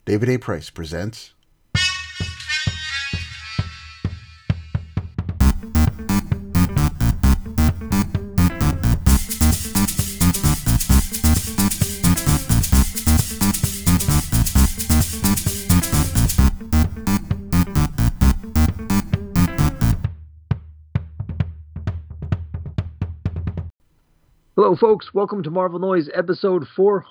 David A. Price presents... Hello, folks. Welcome to Marvel Noise, episode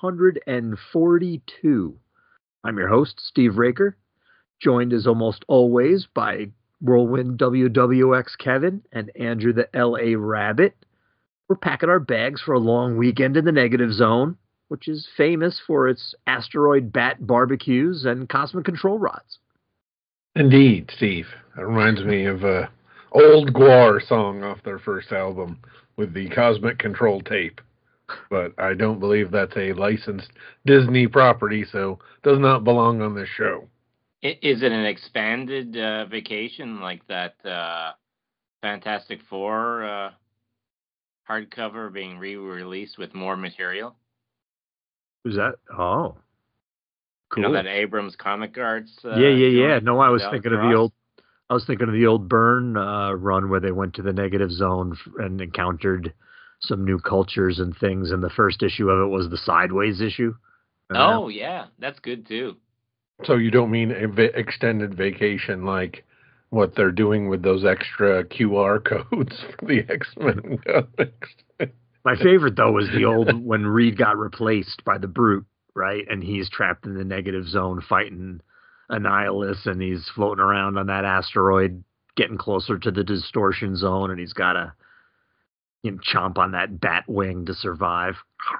442. I'm your host, Steve Raker, joined as almost always by Whirlwind WWX Kevin and Andrew the LA Rabbit. We're packing our bags for a long weekend in the Negative Zone, which is famous for its asteroid bat barbecues and cosmic control rods. Indeed, Steve. That reminds me of a old Gwar song off their first album with the Cosmic Control tape. But I don't believe that's a licensed Disney property, so does not belong on this show. Is it an expanded vacation like that Fantastic Four hardcover being re-released with more material? Is that? Oh. Cool. You know that Abrams Comic Arts? Yeah. No, I was thinking of the old... I was thinking of the old Byrne run where they went to the Negative Zone and encountered some new cultures and things, and the first issue of it was the Sideways issue. Oh, yeah. That's good, too. So you don't mean extended vacation like what they're doing with those extra QR codes for the X-Men comics? My favorite, though, was the old when Reed got replaced by the Brute, right? And he's trapped in the Negative Zone fighting Annihilus, and he's floating around on that asteroid, getting closer to the distortion zone, and he's got to chomp on that bat wing to survive.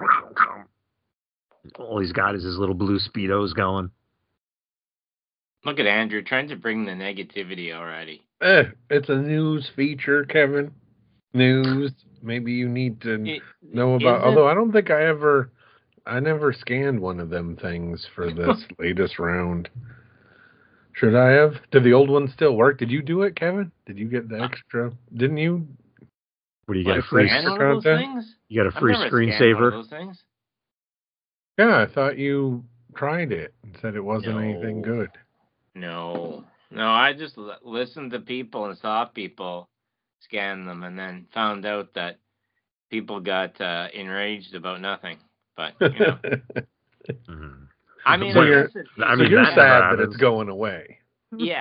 All he's got is his little blue Speedos going. Look at Andrew trying to bring the negativity already. It's a news feature, Kevin. News. Maybe you need to know about... Although I don't think I never scanned one of them things for this latest round. Should I have? Did the old one still work? Did you do it, Kevin? Did you get the extra? Didn't you? What do you get? A free content? You got a free screensaver? Yeah, I thought you tried it and said it wasn't anything good. No, I just listened to people and saw people scan them, and then found out that people got enraged about nothing. But you know. I mean, so you're sad that it's going away. Yeah.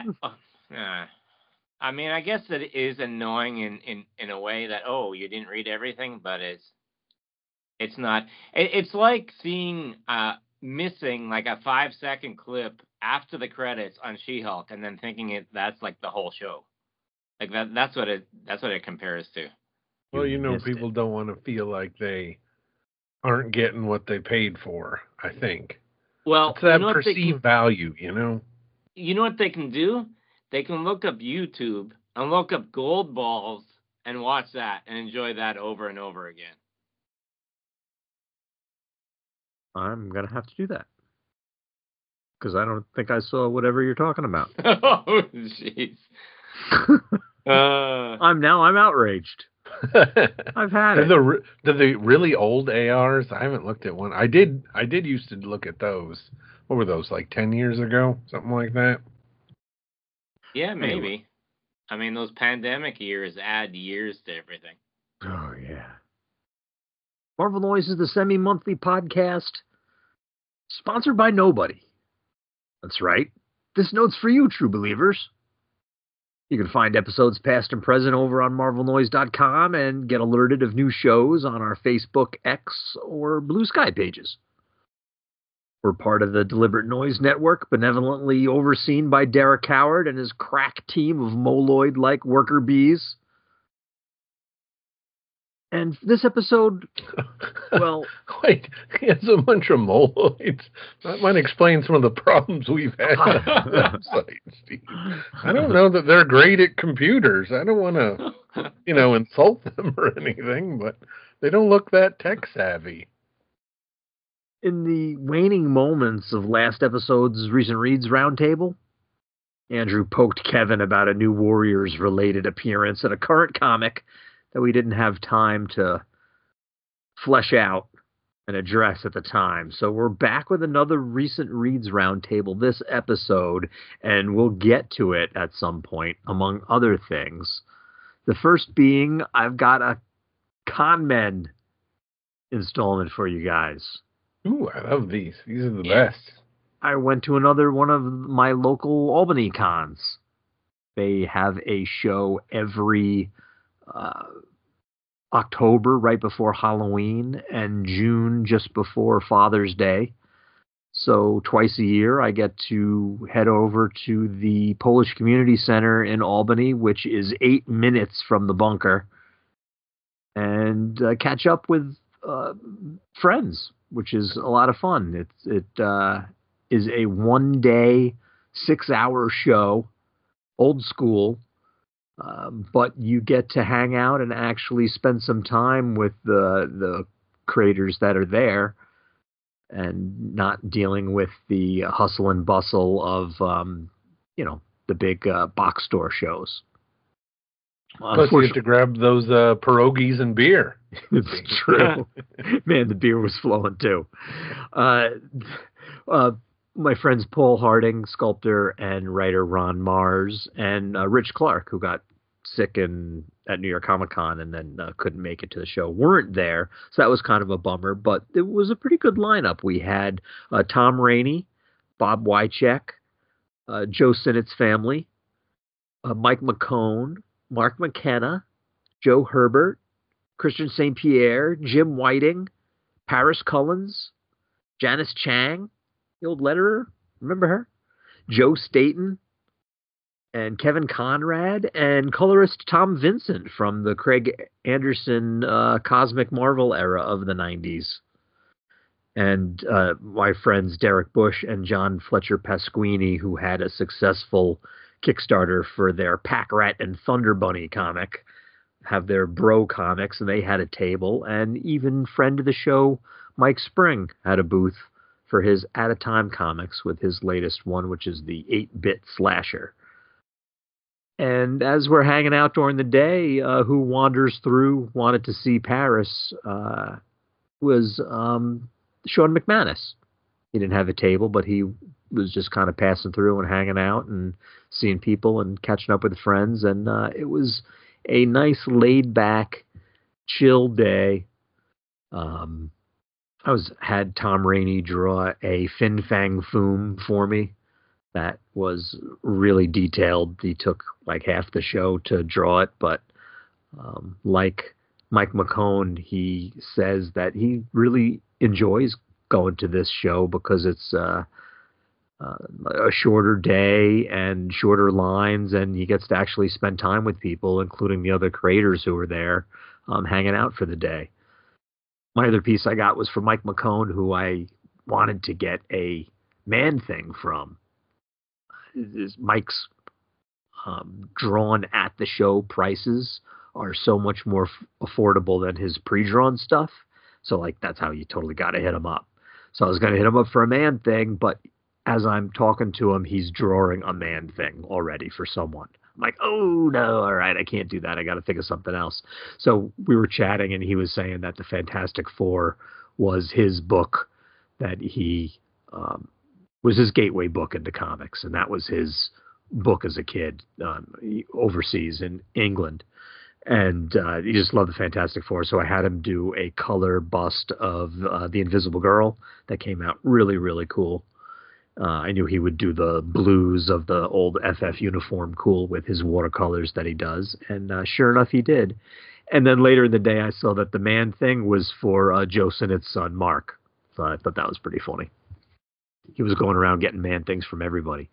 I mean, I guess that it is annoying in a way that, you didn't read everything, but it's not. It's like seeing missing like a 5-second clip after the credits on She-Hulk, and then thinking that's like the whole show. Like that's what it compares to. Well, people don't want to feel like they aren't getting what they paid for, I think. Well, it's that perceived value, You know what they can do? They can look up YouTube and look up Gold Balls and watch that and enjoy that over and over again. I'm going to have to do that. Because I don't think I saw whatever you're talking about. Oh, jeez. I'm outraged. I've had it. The really old ARs, I haven't looked at one. I did used to look at those. What were those, like 10 years ago? Something like that? Yeah, maybe. Anyway. I mean, those pandemic years add years to everything. Oh, yeah. Marvel Noise is the semi-monthly podcast sponsored by nobody. That's right. This note's for you, true believers. You can find episodes past and present over on marvelnoise.com and get alerted of new shows on our Facebook, X, or Blue Sky pages. We're part of the Deliberate Noise Network, benevolently overseen by Derek Howard and his crack team of moloid-like worker bees. And this episode, well... Wait, he has a bunch of moloids. That might explain some of the problems we've had on the website, Steve. I don't know that they're great at computers. I don't want to, insult them or anything, but they don't look that tech-savvy. In the waning moments of last episode's Recent Reads Roundtable, Andrew poked Kevin about a new Warriors-related appearance in a current comic that we didn't have time to flesh out an address at the time. So we're back with another recent reads roundtable this episode, and we'll get to it at some point, among other things. The first being, I've got a Con Men installment for you guys. Ooh, I love these. These are the best. I went to another one of my local Albany cons. They have a show every October right before Halloween and June just before Father's Day. So twice a year I get to head over to the Polish Community Center in Albany, which is 8 minutes from the bunker, and catch up with friends, which is a lot of fun. It is a 1-day, 6-hour show, old school, but you get to hang out and actually spend some time with the creators that are there and not dealing with the hustle and bustle of, the big box store shows. Plus you have to grab those pierogies and beer. It's true. Man, the beer was flowing too. My friends Paul Harding, sculptor, and writer Ron Mars, and Rich Clark, who got sick at New York Comic Con and then couldn't make it to the show, weren't there. So that was kind of a bummer, but it was a pretty good lineup. We had Tom Rainey, Bob Wycheck, Joe Sinnott's family, Mike McCone, Mark McKenna, Joe Herbert, Christian St. Pierre, Jim Whiting, Paris Cullens, Janice Chang, the old letterer, remember her? Joe Staten, and Kevin Conrad, and colorist Tom Vincent from the Craig Anderson Cosmic Marvel era of the 90s. And my friends Derek Bush and John Fletcher Pasquini, who had a successful Kickstarter for their Pack Rat and Thunder Bunny comic, have their Bro comics, and they had a table. And even friend of the show, Mike Spring, had a booth for his At a Time comics with his latest one, which is the 8-bit slasher. And as we're hanging out during the day, who wanders through, wanted to see Paris, was Sean McManus. He didn't have a table, but he was just kind of passing through and hanging out and seeing people and catching up with friends. And it was a nice, laid-back, chill day. Had Tom Rainey draw a Fin Fang Foom for me. That was really detailed. He took like half the show to draw it, but like Mike McCone, he says that he really enjoys going to this show because it's a shorter day and shorter lines, and he gets to actually spend time with people, including the other creators who were there, hanging out for the day. My other piece I got was from Mike McCone, who I wanted to get a Man-Thing from. Mike's drawn at the show prices are so much more affordable than his pre-drawn stuff. So like that's how you totally got to hit him up. So I was going to hit him up for a Man-Thing, but as I'm talking to him, he's drawing a Man-Thing already for someone. I'm like, oh no, all right, I can't do that. I got to think of something else. So we were chatting, and he was saying that the Fantastic Four was his book that he was his gateway book into comics, and that was his book as a kid overseas in England. And he just loved the Fantastic Four, so I had him do a color bust of the Invisible Girl that came out really, really cool. I knew he would do the blues of the old FF uniform cool with his watercolors that he does, and sure enough, he did. And then later in the day, I saw that the Man-Thing was for Joe Sinnott's son, Mark. So I thought that was pretty funny. He was going around getting Man-Things from everybody.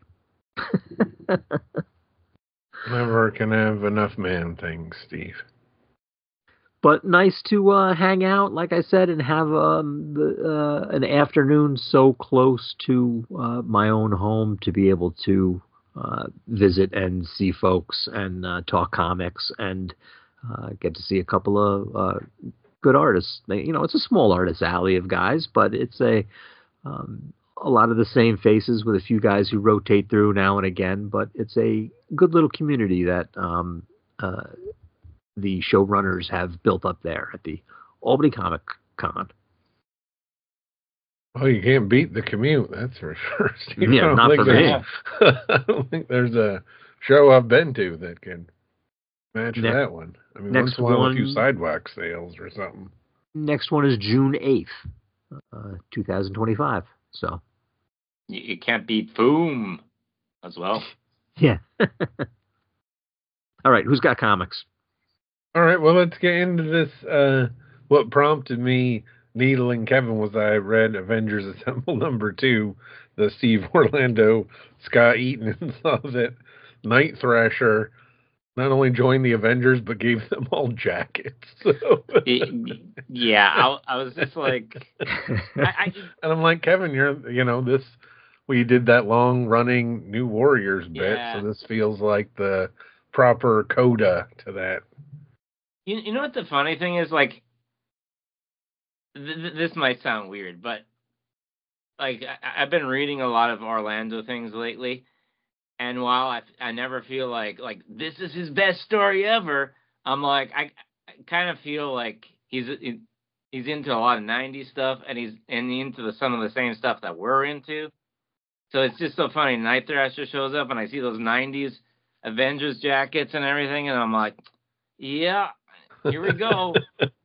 Never can have enough Man-Things, Steve. But nice to hang out, like I said, and have an afternoon so close to my own home to be able to visit and see folks and talk comics and get to see a couple of good artists. It's a small artist alley of guys, but it's a lot of the same faces with a few guys who rotate through now and again. But it's a good little community that the showrunners have built up there at the Albany Comic Con. Oh, you can't beat the commute, that's for sure. Steve, Yeah, not for me. I don't think there's a show I've been to that can match that one. I mean, once Next in a while one, a few sidewalk sales or something. next one is June 8th, 2025. So, You can't beat Boom as well. yeah. All right, who's got comics? All right, well, let's get into this. What prompted me needling Kevin was I read Avengers Assemble #2, the Steve Orlando, Scott Eaton, and saw that Night Thrasher not only joined the Avengers but gave them all jackets. So. Yeah, I was just like, and I'm like, Kevin, we did that long running New Warriors bit, Yeah. so this feels like the proper coda to that. You know what the funny thing is? Like, this might sound weird, but like I've been reading a lot of Orlando things lately, and while I never feel like this is his best story ever, I'm like I kind of feel like he's into a lot of '90s stuff, and he's into some of the same stuff that we're into. So it's just so funny. Night Thrasher shows up, and I see those '90s Avengers jackets and everything, and I'm like, yeah, here we go.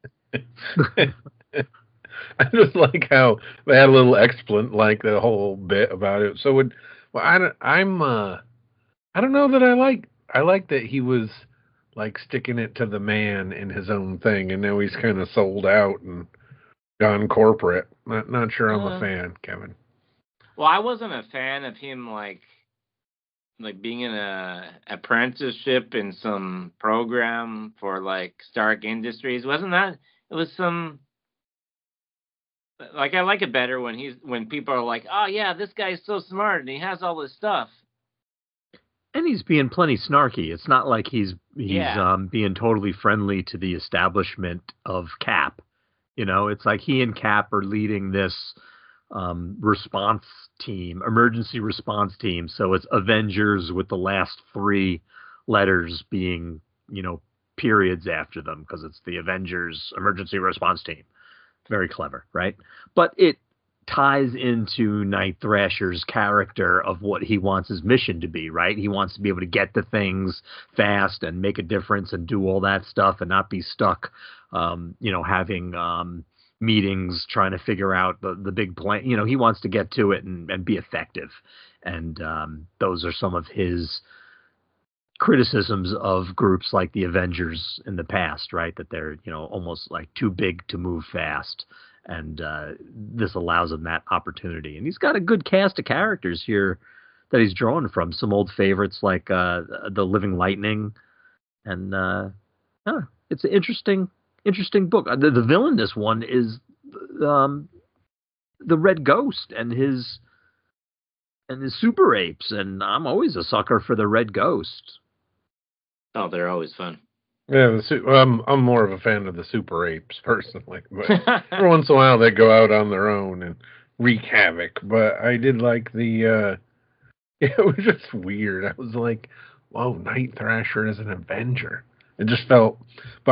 I just like how they had a little expletive, like the whole bit about it. So I don't know that I like that he was like sticking it to the man in his own thing, and now he's kind of sold out and gone corporate. Not sure I'm a fan, Kevin. Well, I wasn't a fan of him like being in a apprenticeship in some program for like Stark Industries. Wasn't that? It was some. Like I like it better when people are like, oh yeah, this guy's so smart and he has all this stuff. And he's being plenty snarky. It's not like he's being totally friendly to the establishment of Cap. You know, it's like he and Cap are leading this response team, emergency response team. So it's Avengers with the last 3 letters being, periods after them because it's the Avengers emergency response team. Very clever, right? But it ties into Night Thrasher's character of what he wants his mission to be, right? He wants to be able to get to things fast and make a difference and do all that stuff and not be stuck, having meetings trying to figure out the big plan. He wants to get to it and be effective. And those are some of his criticisms of groups like the Avengers in the past, right? That they're, almost like too big to move fast. And this allows him that opportunity. And he's got a good cast of characters here that he's drawn from. Some old favorites like the Living Lightning. And it's an interesting book. The villain in this one is the Red Ghost and his super apes. And I'm always a sucker for the Red Ghost. Oh, they're always fun. Yeah, I'm more of a fan of the super apes personally, but every once in a while they go out on their own and wreak havoc. But I did like it was just weird. I was like, whoa, Night Thrasher is an Avenger. It just felt, but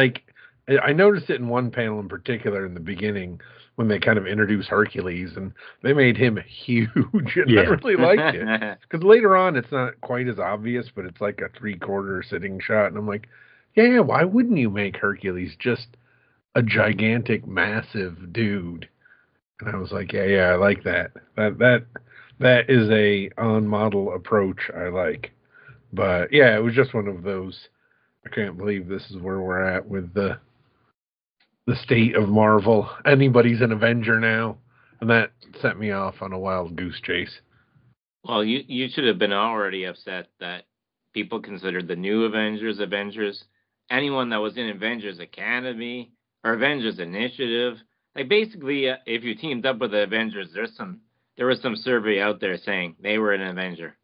I noticed it in one panel in particular in the beginning when they kind of introduced Hercules and they made him huge. And I really liked it. Because later on, it's not quite as obvious, but it's like a 3/4 sitting shot. And I'm like, yeah, why wouldn't you make Hercules just a gigantic, massive dude? And I was like, yeah, I like that. That is a on-model approach I like. But yeah, it was just one of those, I can't believe this is where we're at with the state of Marvel. Anybody's an Avenger now. And that set me off on a wild goose chase. Well, you should have been already upset that people considered the new Avengers. Anyone that was in Avengers Academy or Avengers Initiative. Like basically, if you teamed up with the Avengers, there was some survey out there saying they were an Avenger.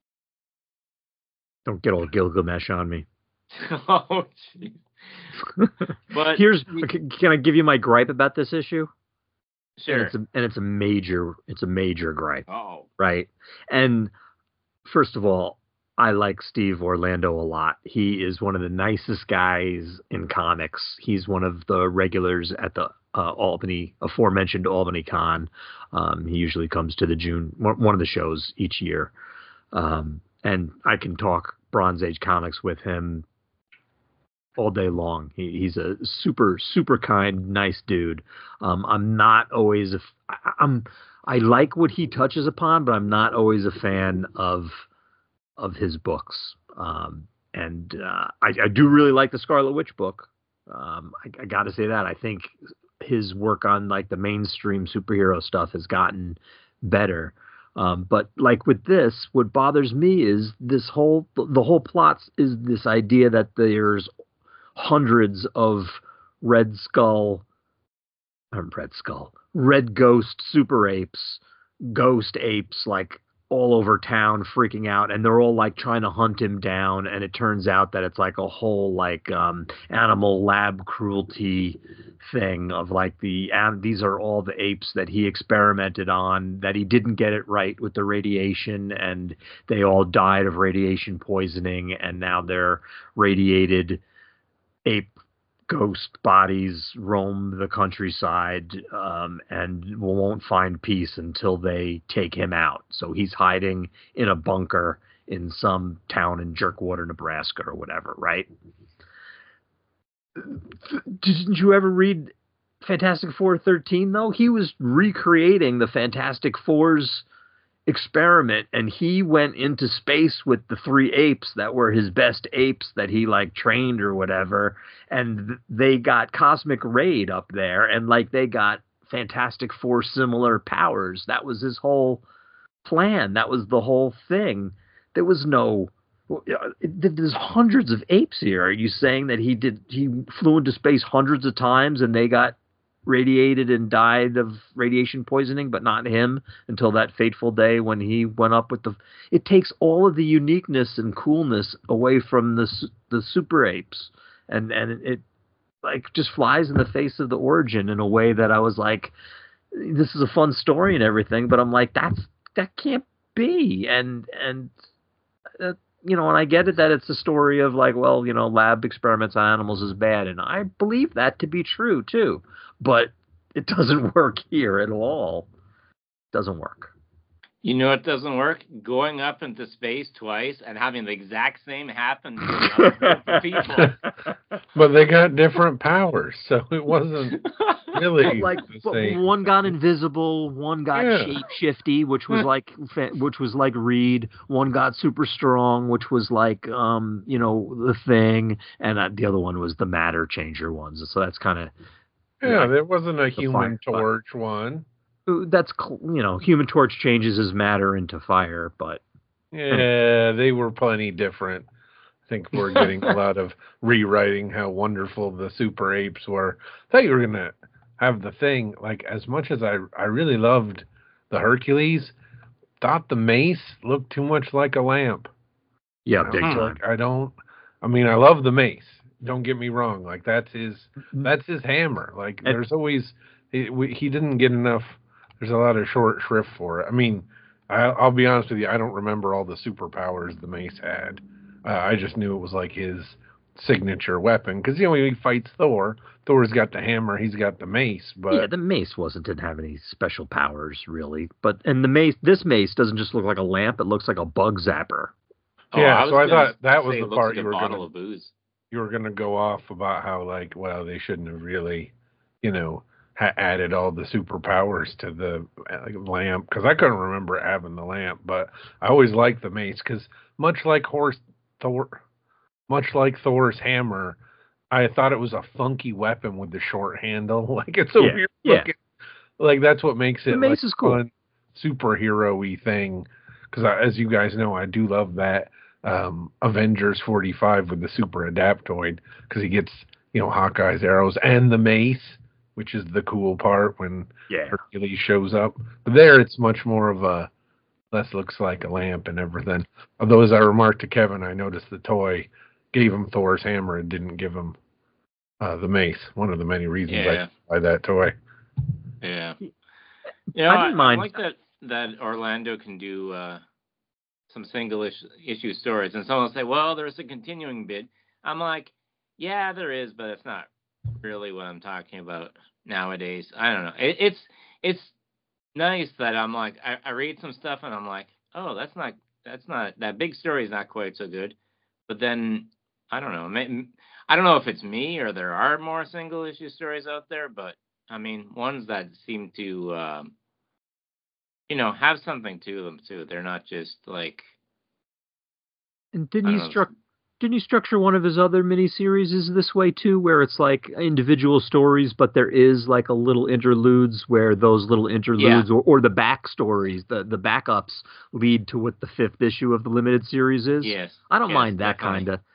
Don't get all Gilgamesh on me. Oh, jeez. But can I give you my gripe about this issue? Sure. And it's a major gripe. Oh. Right. And first of all, I like Steve Orlando a lot. He is one of the nicest guys in comics. He's one of the regulars at the aforementioned Albany Con. He usually comes to the one of the shows each year. And I can talk Bronze Age comics with him all day long. He's a super, super kind, nice dude. I'm not always I like what he touches upon, but I'm not always a fan of his books. And I do really like the Scarlet Witch book. I got to say that. I think his work on like the mainstream superhero stuff has gotten better. But like with this, what bothers me is the whole plot is this idea that there's hundreds of Red Ghost super apes, ghost apes, like all over town freaking out, and they're all like trying to hunt him down, and it turns out that it's like a whole like animal lab cruelty thing of like these are all the apes that he experimented on, that he didn't get it right with the radiation, and they all died of radiation poisoning, and now they're radiated ape ghost bodies roam the countryside, and won't find peace until they take him out. So he's hiding in a bunker in some town in Jerkwater, Nebraska or whatever, right? Didn't you ever read Fantastic Four 13, though? He was recreating the Fantastic Four's experiment, and he went into space with the three apes that were his best apes that he like trained or whatever, and they got cosmic raid up there, and like they got Fantastic Four similar powers. That was his whole plan. That was the whole thing. There was no there's hundreds of apes here. Are you saying that he flew into space hundreds of times and they got radiated and died of radiation poisoning, but not him until that fateful day when he went up with it takes all of the uniqueness and coolness away from the super apes, and it like just flies in the face of the origin in a way that I was like, this is a fun story and everything, but I'm like, that can't be. And you know, and I get it that it's a story of like, well, you know, lab experiments on animals is bad, and I believe that to be true too. But it doesn't work here at all. It doesn't work. You know it doesn't work? Going up into space twice and having the exact same happen to another group of people. But they got different powers, so it wasn't really the same. One got invisible, one got shape-shifty, which was like Reed. One got super strong, which was like you know, the Thing, and the other one was the matter changer ones. So that's kind of there wasn't a Human Torch one. That's, you know, Human Torch changes his matter into fire, but they were plenty different. I think we're getting a lot of rewriting how wonderful the super apes were. I thought you were gonna have the Thing, like, as much as I really loved the Hercules, thought the mace looked too much like a lamp. Yeah, big time. Like, I love the mace. Don't get me wrong. Like, that's his hammer. Like, there's always he didn't get enough. There's a lot of short shrift for it. I mean, I'll be honest with you. I don't remember all the superpowers the mace had. I just knew it was like his signature weapon, because you know, when he fights Thor, Thor's got the hammer, he's got the mace. But the mace didn't have any special powers really. But this mace doesn't just look like a lamp; it looks like a bug zapper. Yeah, so I thought that was the part you were going to go off about how, like, well, they shouldn't have really, you know, added all the superpowers to the lamp, because I couldn't remember having the lamp, but I always liked the mace, because much like Thor's hammer, I thought it was a funky weapon with the short handle. Like, it's a weird looking. Like, that's what makes it the mace is cool. Fun, superhero-y thing. Because as you guys know, I do love that Avengers 45 with the super adaptoid, because he gets, you know, Hawkeye's arrows and the mace, which is the cool part when Hercules shows up. But there, it's much more of a looks like a lamp and everything. Although, as I remarked to Kevin, I noticed the toy gave him Thor's hammer and didn't give him the mace. One of the many reasons I buy that toy. Yeah. Yeah, I didn't mind. I like that Orlando can do some single issue stories, and someone will say, "Well, there's a continuing bit." I'm like, "Yeah, there is, but it's not really what I'm talking about nowadays." I don't know. It's nice that I'm like, I read some stuff and I'm like, "Oh, that's not that big story is not quite so good," but then I don't know. I don't know if it's me or there are more single issue stories out there, but I mean, ones that seem to have something to them too. They're not just like. And didn't he structure one of his other miniseries this way too, where it's like individual stories, but there is like a little interludes where those little interludes or the backstories, the backups lead to what the 5th issue of the limited series is. Yes, I don't mind that kind of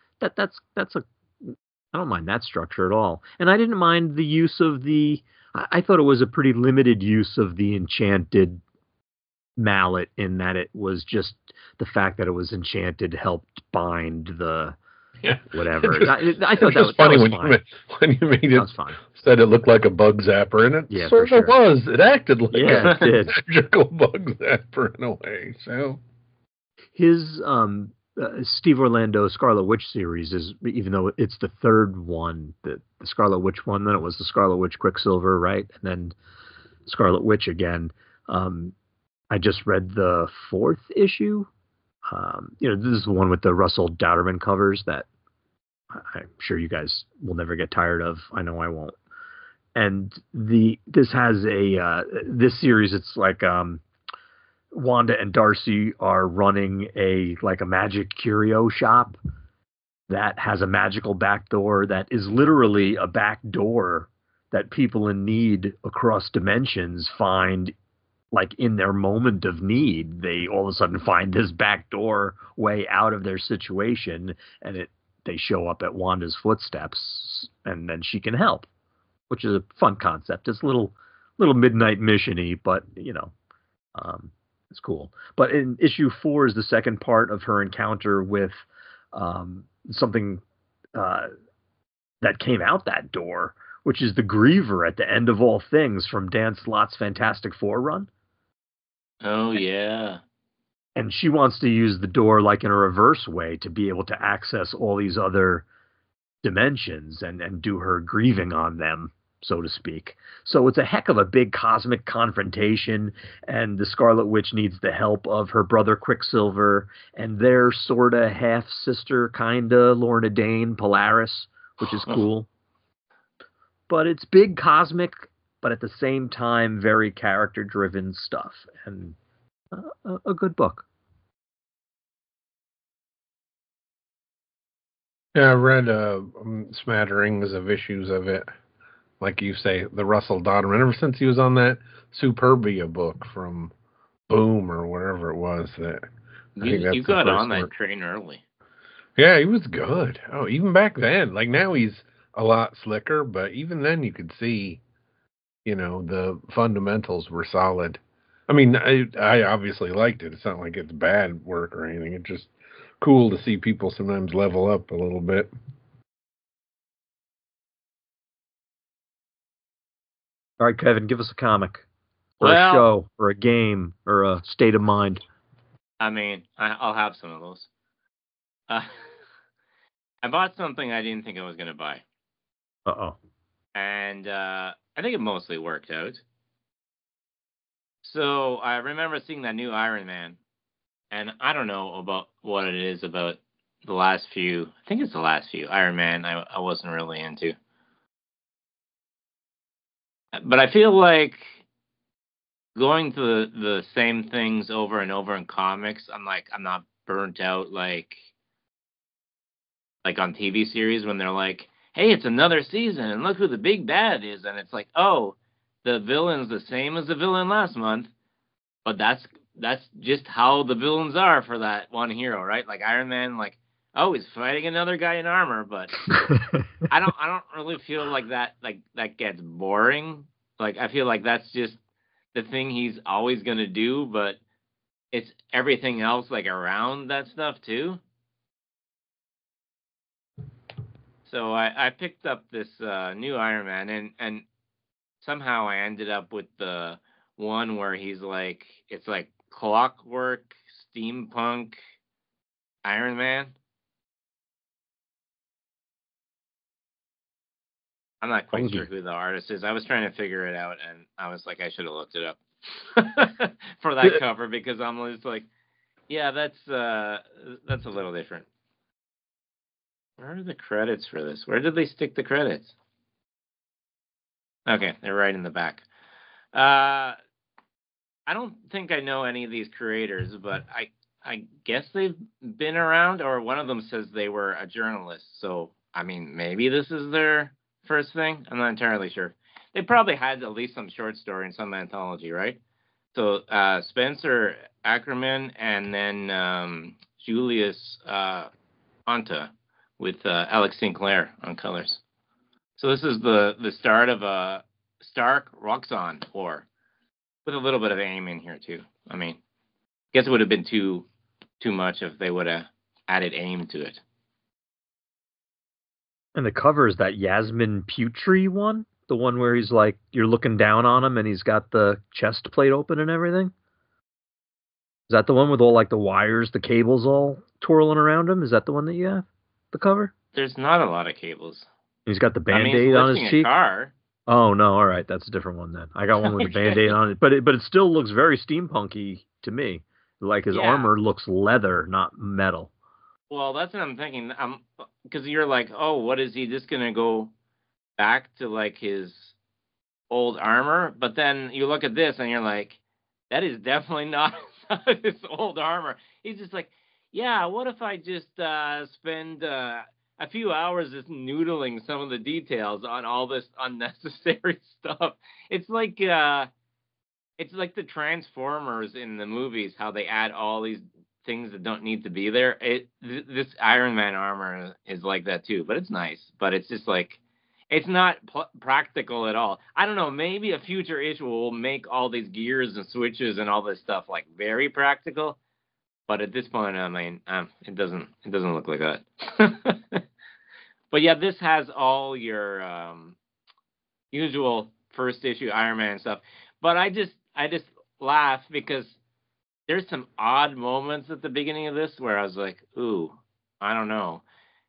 I don't mind that structure at all. And I didn't mind the use of I thought it was a pretty limited use of the enchanted mallet, in that it was just the fact that it was enchanted helped bind the whatever. I thought that was funny when fine. When you made it, said it looked like a bug zapper, and it sort of was. It acted like a magical bug zapper in a way. So his Steve Orlando Scarlet Witch series is, even though it's the 3rd one, the Scarlet Witch one, then it was the Scarlet Witch Quicksilver, right? And then Scarlet Witch again. I just read the 4th issue. This is the one with the Russell Dauterman covers that I'm sure you guys will never get tired of. I know I won't. And this has this series, it's like Wanda and Darcy are running a magic curio shop that has a magical back door that is literally a back door that people in need across dimensions find. Like in their moment of need, they all of a sudden find this back door way out of their situation, and they show up at Wanda's footsteps, and then she can help, which is a fun concept. It's a little midnight mission-y, but it's cool. But in issue 4 is the second part of her encounter with something that came out that door, which is the Griever at the end of all things from Dan Slott's Fantastic Four run. Oh, yeah. And she wants to use the door like in a reverse way to be able to access all these other dimensions and do her grieving on them, so to speak. So it's a heck of a big cosmic confrontation, and the Scarlet Witch needs the help of her brother Quicksilver and their sorta half-sister, kinda, Lorna Dane, Polaris, which is cool. But it's big cosmic, but at the same time, very character-driven stuff, and a good book. Yeah, I read smatterings of issues of it. Like you say, the Russell Dauterman, ever since he was on that Superbia book from Boom or wherever it was. You got on that train early. Yeah, he was good. Oh, even back then. Like now he's a lot slicker, but even then you could see the fundamentals were solid. I mean, I obviously liked it. It's not like it's bad work or anything. It's just cool to see people sometimes level up a little bit. All right, Kevin, give us a comic or a show or a game or a state of mind. I mean, I'll have some of those. I bought something I didn't think I was going to buy. Uh-oh. And I think it mostly worked out. So I remember seeing that new Iron Man, and I don't know about what it is about the last few. I think it's the last few Iron Man I wasn't really into. But I feel like going to the same things over and over in comics, I'm not burnt out like on TV series when they're like, hey, it's another season, and look who the big bad is. And it's like, oh, the villain's the same as the villain last month. But that's just how the villains are for that one hero, right? Like Iron Man, like, oh, he's fighting another guy in armor, but I don't really feel like that gets boring. Like I feel like that's just the thing he's always gonna do, but it's everything else like around that stuff too. So I picked up this new Iron Man, and somehow I ended up with the one where he's like, it's like Clockwork steampunk Iron Man. I'm not quite sure who the artist is. I was trying to figure it out, and I was like, I should have looked it up for that cover, because I'm just like, yeah, that's a little different. Where are the credits for this? Where did they stick the credits? Okay, they're right in the back. I don't think I know any of these creators, but I guess they've been around, or one of them says they were a journalist. So, I mean, maybe this is their first thing. I'm not entirely sure. They probably had at least some short story in some anthology, right? So, Spencer Ackerman and then Julius Onta with Alex Sinclair on colors. So this is the start of a Stark Roxxon war, with a little bit of AIM in here too. I mean, I guess it would have been too much if they would have added AIM to it. And the cover is that Yasmin Putri one, the one where he's like, you're looking down on him and he's got the chest plate open and everything. Is that the one with all like the wires, the cables all twirling around him? Is that the one that you have? The cover? There's not a lot of cables. He's got the Band-Aid on his cheek. Car. Oh no! All right, that's a different one then. I got one with a Band-Aid on it, but it still looks very steampunky to me. Like his armor looks leather, not metal. Well, that's what I'm thinking. Because you're like, oh, what is he just gonna go back to like his old armor? But then you look at this and you're like, that is definitely not his old armor. He's just like, yeah, what if I just spend a few hours just noodling some of the details on all this unnecessary stuff. It's like the Transformers in the movies, how they add all these things that don't need to be there. This Iron Man armor is like that too, but it's nice. But it's just like, it's not practical at all. I don't know, maybe a future issue will make all these gears and switches and all this stuff like very practical. But at this point, I mean, it doesn't look like that. But yeah, this has all your usual first issue Iron Man stuff. But I just laugh because there's some odd moments at the beginning of this where I was like, ooh, I don't know.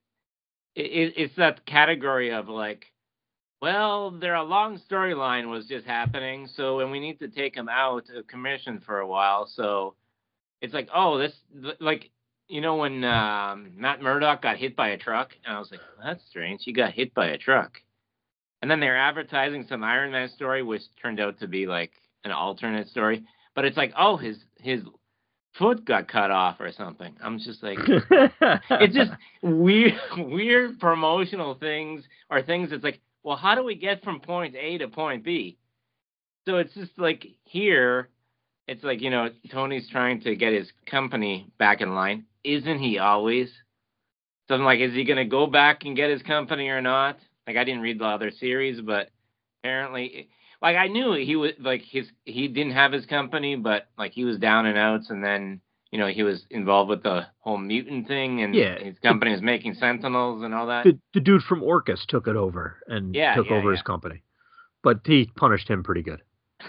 It's that category of like, well, a long storyline was just happening, so and we need to take him out of commission for a while, so it's like, oh, this, like, you know, when Matt Murdock got hit by a truck, and I was like, well, that's strange. He got hit by a truck. And then they're advertising some Iron Man story, which turned out to be like an alternate story. But it's like, oh, his foot got cut off or something. I'm just like, it's just weird promotional things or things that's like, well, how do we get from point A to point B? So it's just like here, it's like, you know, Tony's trying to get his company back in line. Isn't he always? So I'm like, is he going to go back and get his company or not? Like, I didn't read the other series, but apparently, like, I knew he was, like, he didn't have his company, but, like, he was down and outs, and then, you know, he was involved with the whole mutant thing, and his company was making Sentinels and all that. The dude from Orcus took it over and took over his company. But he punished him pretty good.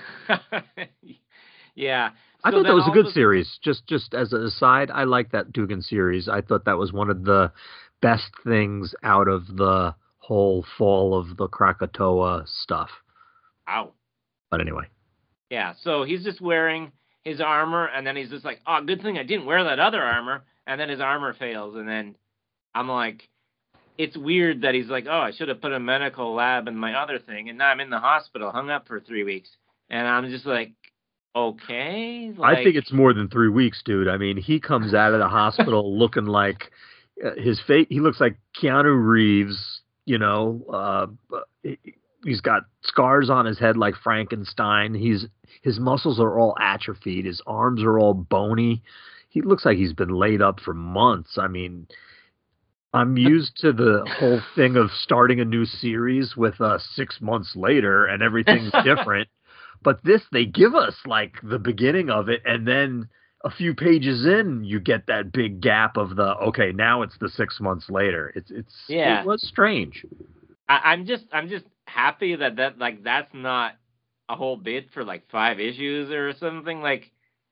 Yeah. I thought that was a good series. Just as an aside, I like that Dugan series. I thought that was one of the best things out of the whole fall of the Krakatoa stuff. Ow. But anyway. Yeah, so he's just wearing his armor, and then he's just like, oh, good thing I didn't wear that other armor, and then his armor fails, and then I'm like, it's weird that he's like, oh, I should have put a medical lab in my other thing, and now I'm in the hospital, hung up for 3 weeks, and I'm just like, okay. Like, I think it's more than 3 weeks, dude. I mean, he comes out of the hospital looking like his face. He looks like Keanu Reeves. You know, he's got scars on his head like Frankenstein. His muscles are all atrophied. His arms are all bony. He looks like he's been laid up for months. I mean, I'm used to the whole thing of starting a new series with 6 months later and everything's different. But this, they give us like the beginning of it, and then a few pages in, you get that big gap of the, okay, now it's the 6 months later. It was strange. I'm just happy that that's not a whole bit for like 5 issues or something. Like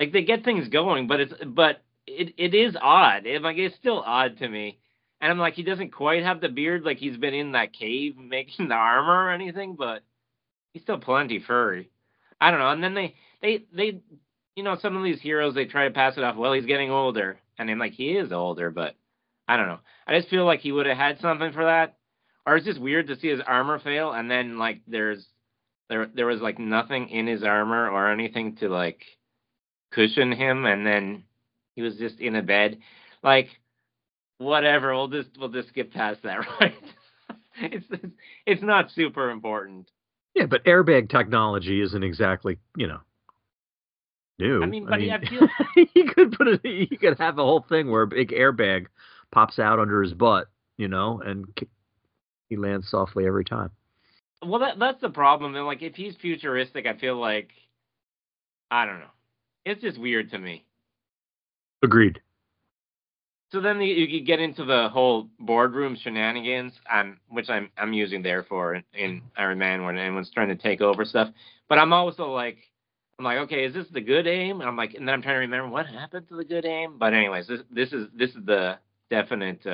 Like they get things going, but it is odd. It's still odd to me. And I'm like, he doesn't quite have the beard, like he's been in that cave making the armor or anything, but he's still plenty furry. I don't know. And then they some of these heroes, they try to pass it off. Well, he's getting older, and I'm like, he is older, but I don't know. I just feel like he would have had something for that, or it's just weird to see his armor fail, and then like there was like nothing in his armor or anything to like cushion him, and then he was just in a bed. Like, whatever, we'll just skip past that, right? it's not super important. Yeah, but airbag technology isn't exactly, new. I feel he could have a whole thing where a big airbag pops out under his butt, and he lands softly every time. Well, that's the problem. And like, if he's futuristic, I feel like, I don't know. It's just weird to me. Agreed. So then you get into the whole boardroom shenanigans, which I'm using there for in Iron Man when anyone's trying to take over stuff. But I'm also like, okay, is this the good AIM? And then I'm trying to remember what happened to the good AIM. But anyways, this is the definite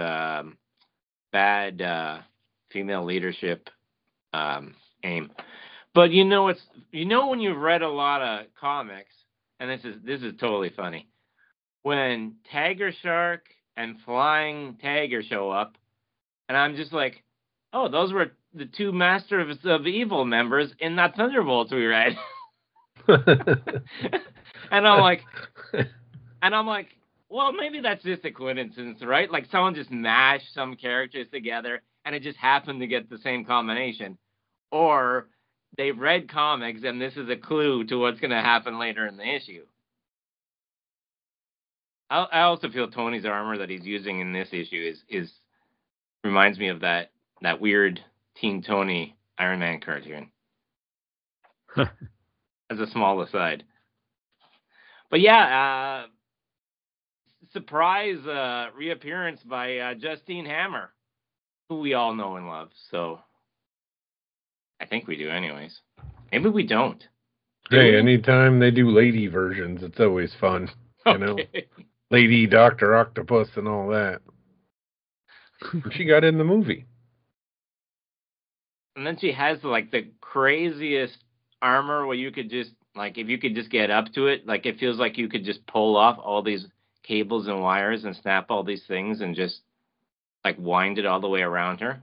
bad female leadership AIM. But when you've read a lot of comics, and this is totally funny, when Tiger Shark and Flying Tiger show up, and I'm just like, oh, those were the two Masters of Evil members in that Thunderbolts we read. and I'm like, well, maybe that's just a coincidence, right? Like someone just mashed some characters together, and it just happened to get the same combination, or they've read comics, and this is a clue to what's going to happen later in the issue. I also feel Tony's armor that he's using in this issue is reminds me of that weird Teen Tony Iron Man cartoon. As a small aside. But yeah, surprise reappearance by Justine Hammer, who we all know and love. So I think we do anyways. Maybe we don't. Hey, anytime they do lady versions, it's always fun. Lady Dr. Octopus and all that. She got in the movie. And then she has like the craziest armor where you could just, like, if you could just get up to it, like it feels like you could just pull off all these cables and wires and snap all these things and just like wind it all the way around her.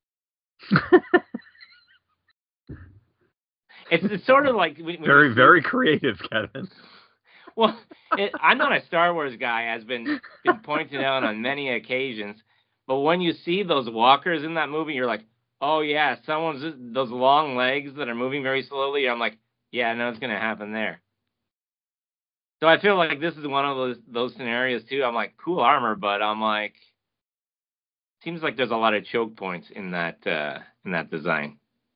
It's sort of like very, very creative, Kevin. Well, I'm not a Star Wars guy, has been pointed out on many occasions. But when you see those walkers in that movie, you're like, oh yeah, those long legs that are moving very slowly. I'm like, yeah, I know it's gonna happen there. So I feel like this is one of those scenarios too. I'm like, cool armor, but I'm like, seems like there's a lot of choke points in that design.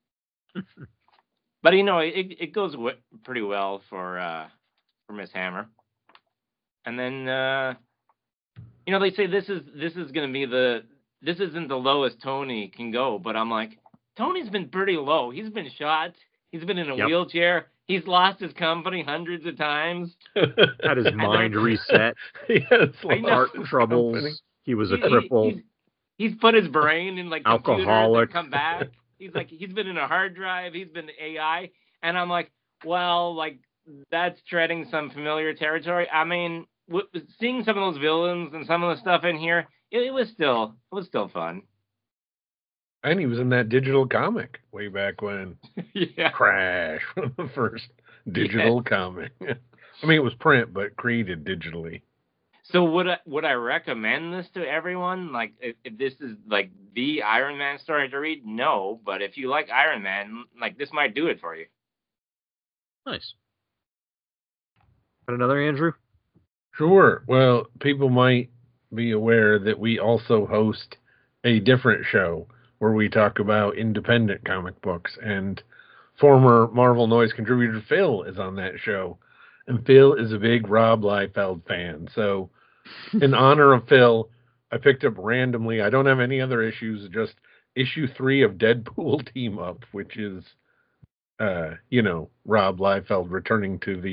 But it goes pretty well for Miss Hammer. And then they say this is going to be this isn't the lowest Tony can go, but I'm like, Tony's been pretty low. He's been shot. He's been in a wheelchair. He's lost his company hundreds of times. Had his mind reset. Heart troubles. Company. He was a cripple. He's put his brain in like alcoholic. Come back. He's been in a hard drive. He's been AI, and I'm like, well, like that's treading some familiar territory. I mean, seeing some of those villains and some of the stuff in here, it was still fun. And he was in that digital comic way back when. Yeah. Crash, the first digital comic. I mean, it was print, but created digitally. So would I recommend this to everyone? Like, if this is like the Iron Man story to read? No, but if you like Iron Man, like this might do it for you. Nice. Got another, Andrew? Sure. Well, people might be aware that we also host a different show where we talk about independent comic books, and former Marvel Noise contributor Phil is on that show. And Phil is a big Rob Liefeld fan. So in honor of Phil, I picked up randomly, I don't have any other issues, just issue 3 of Deadpool Team Up, which is, Rob Liefeld returning to the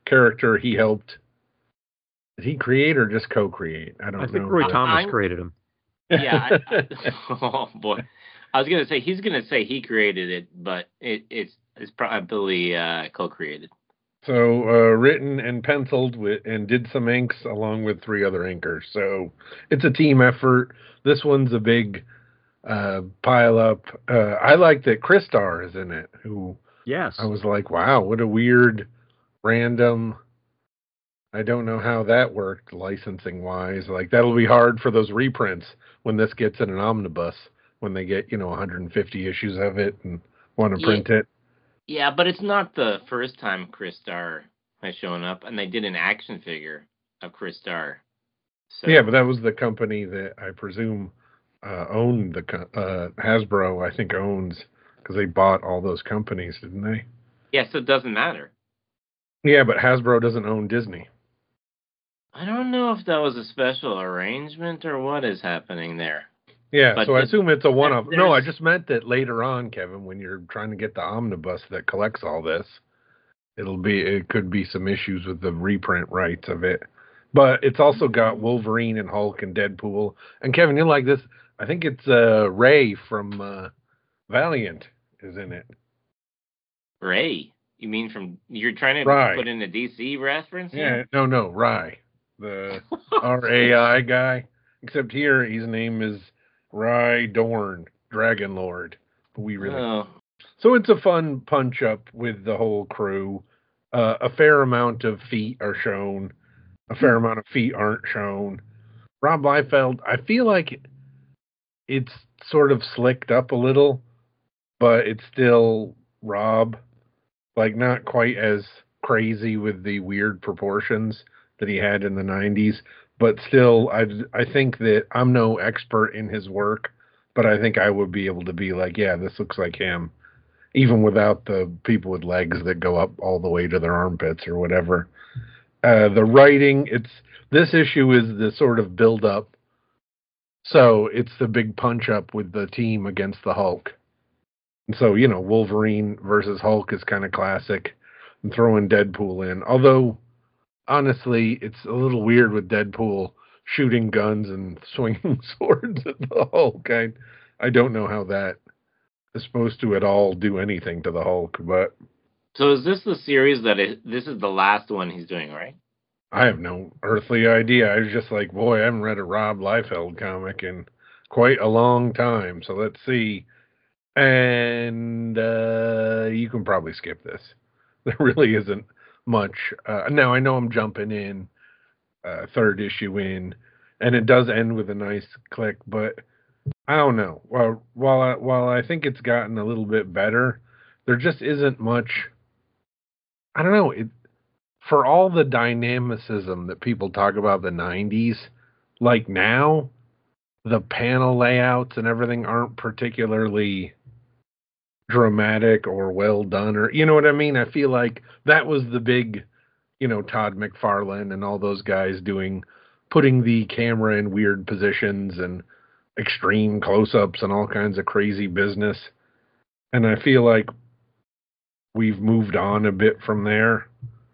character he helped. Did he create or just co-create? I don't know. I think Roy Thomas created him. Yeah. Oh boy, I was gonna say he's gonna say he created it, but it's probably co-created. So written and penciled and did some inks along with 3 other inkers. So it's a team effort. This one's a big pile up. I like that Christar is in it. Who? Yes. I was like, wow, what a weird, random. I don't know how that worked licensing wise. Like that'll be hard for those reprints when this gets in an omnibus when they get 150 issues of it and want to print it. Yeah, but it's not the first time Christar has shown up, and they did an action figure of Christar. So. Yeah, but that was the company that I presume owned the Hasbro. I think owns because they bought all those companies, didn't they? Yes, it doesn't matter. Yeah, but Hasbro doesn't own Disney. I don't know if that was a special arrangement or what is happening there. Yeah, but so I assume it's a one-off. No, I just meant that later on, Kevin, when you're trying to get the omnibus that collects all this, it could be some issues with the reprint rights of it. But it's also got Wolverine and Hulk and Deadpool. And Kevin, you like this? I think it's Ray from Valiant is in it. Ray? You mean you're trying to put in a DC reference? Yeah, no, Rai. The RAI guy. Except here, his name is Rai Dorn, Dragon Lord. So it's a fun punch up with the whole crew. A fair amount of feet are shown. A fair amount of feet aren't shown. Rob Liefeld, I feel like it's sort of slicked up a little, but it's still Rob. Like not quite as crazy with the weird proportions that he had in the 90s. But still, I think that I'm no expert in his work, but I think I would be able to be like, yeah, this looks like him, even without the people with legs that go up all the way to their armpits or whatever. The writing, this issue is the sort of build up. So it's the big punch up with the team against the Hulk. And so, Wolverine versus Hulk is kind of classic, and throwing Deadpool in. Although, honestly, it's a little weird with Deadpool shooting guns and swinging swords at the Hulk. I don't know how that is supposed to at all do anything to the Hulk. But so is this the series this is the last one he's doing, right? I have no earthly idea. I was just like, boy, I haven't read a Rob Liefeld comic in quite a long time. So let's see. And you can probably skip this. There really isn't much. Now I know I'm jumping in, third issue in, and it does end with a nice click, but I don't know. Well, while I think it's gotten a little bit better, there just isn't much. I don't know. For all the dynamicism that people talk about the 90s, like now, the panel layouts and everything aren't particularly dramatic or well done, or you know what I mean? I feel like that was the big, Todd McFarlane and all those guys putting the camera in weird positions and extreme close-ups and all kinds of crazy business. And I feel like we've moved on a bit from there,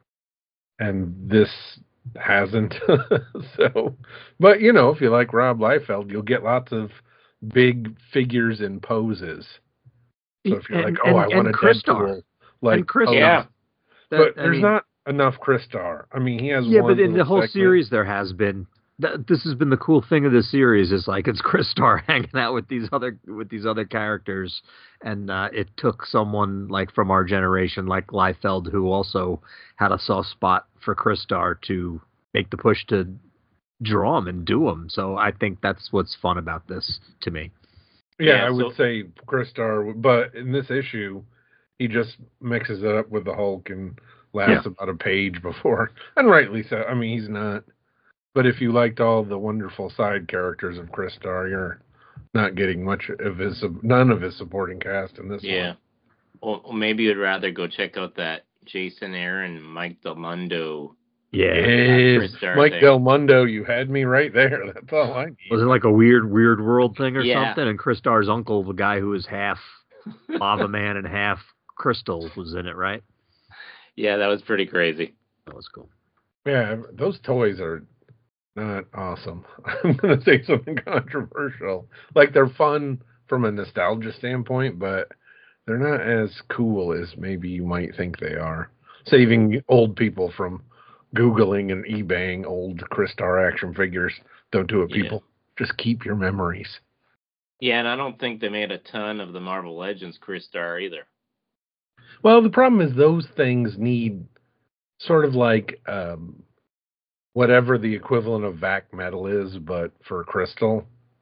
and this hasn't. So, but if you like Rob Liefeld, you'll get lots of big figures and poses. So if you're I want a Deadpool, like yeah, but there's not enough Christar. I mean, he has but in the whole series there has been. This has been the cool thing of this series is like it's Christar hanging out with these other characters, and it took someone like from our generation, like Liefeld, who also had a soft spot for Christar, to make the push to draw him and do him. So I think that's what's fun about this to me. Yeah, I would say Christar, but in this issue, he just mixes it up with the Hulk and lasts about a page before, and rightly so. I mean, he's not. But if you liked all the wonderful side characters of Christar, you're not getting none of his supporting cast in this one. Yeah. Well, maybe you'd rather go check out that Jason Aaron, Mike Del Mundo. Yeah, Mike Del Mundo, you had me right there. That's all I need. Was it like a weird world thing or something? And Christar's uncle, the guy who was half Lava Man and half Crystal, was in it, right? Yeah, that was pretty crazy. That was cool. Yeah, those toys are not awesome. I'm going to say something controversial. Like, they're fun from a nostalgia standpoint, but they're not as cool as maybe you might think they are. Saving old people from Googling and eBaying old Crystar action figures. Don't do it, people. Just keep your memories. Yeah, and I don't think they made a ton of the Marvel Legends Crystar either. Well, the problem is those things need sort of like whatever the equivalent of VAC metal is, but for crystal.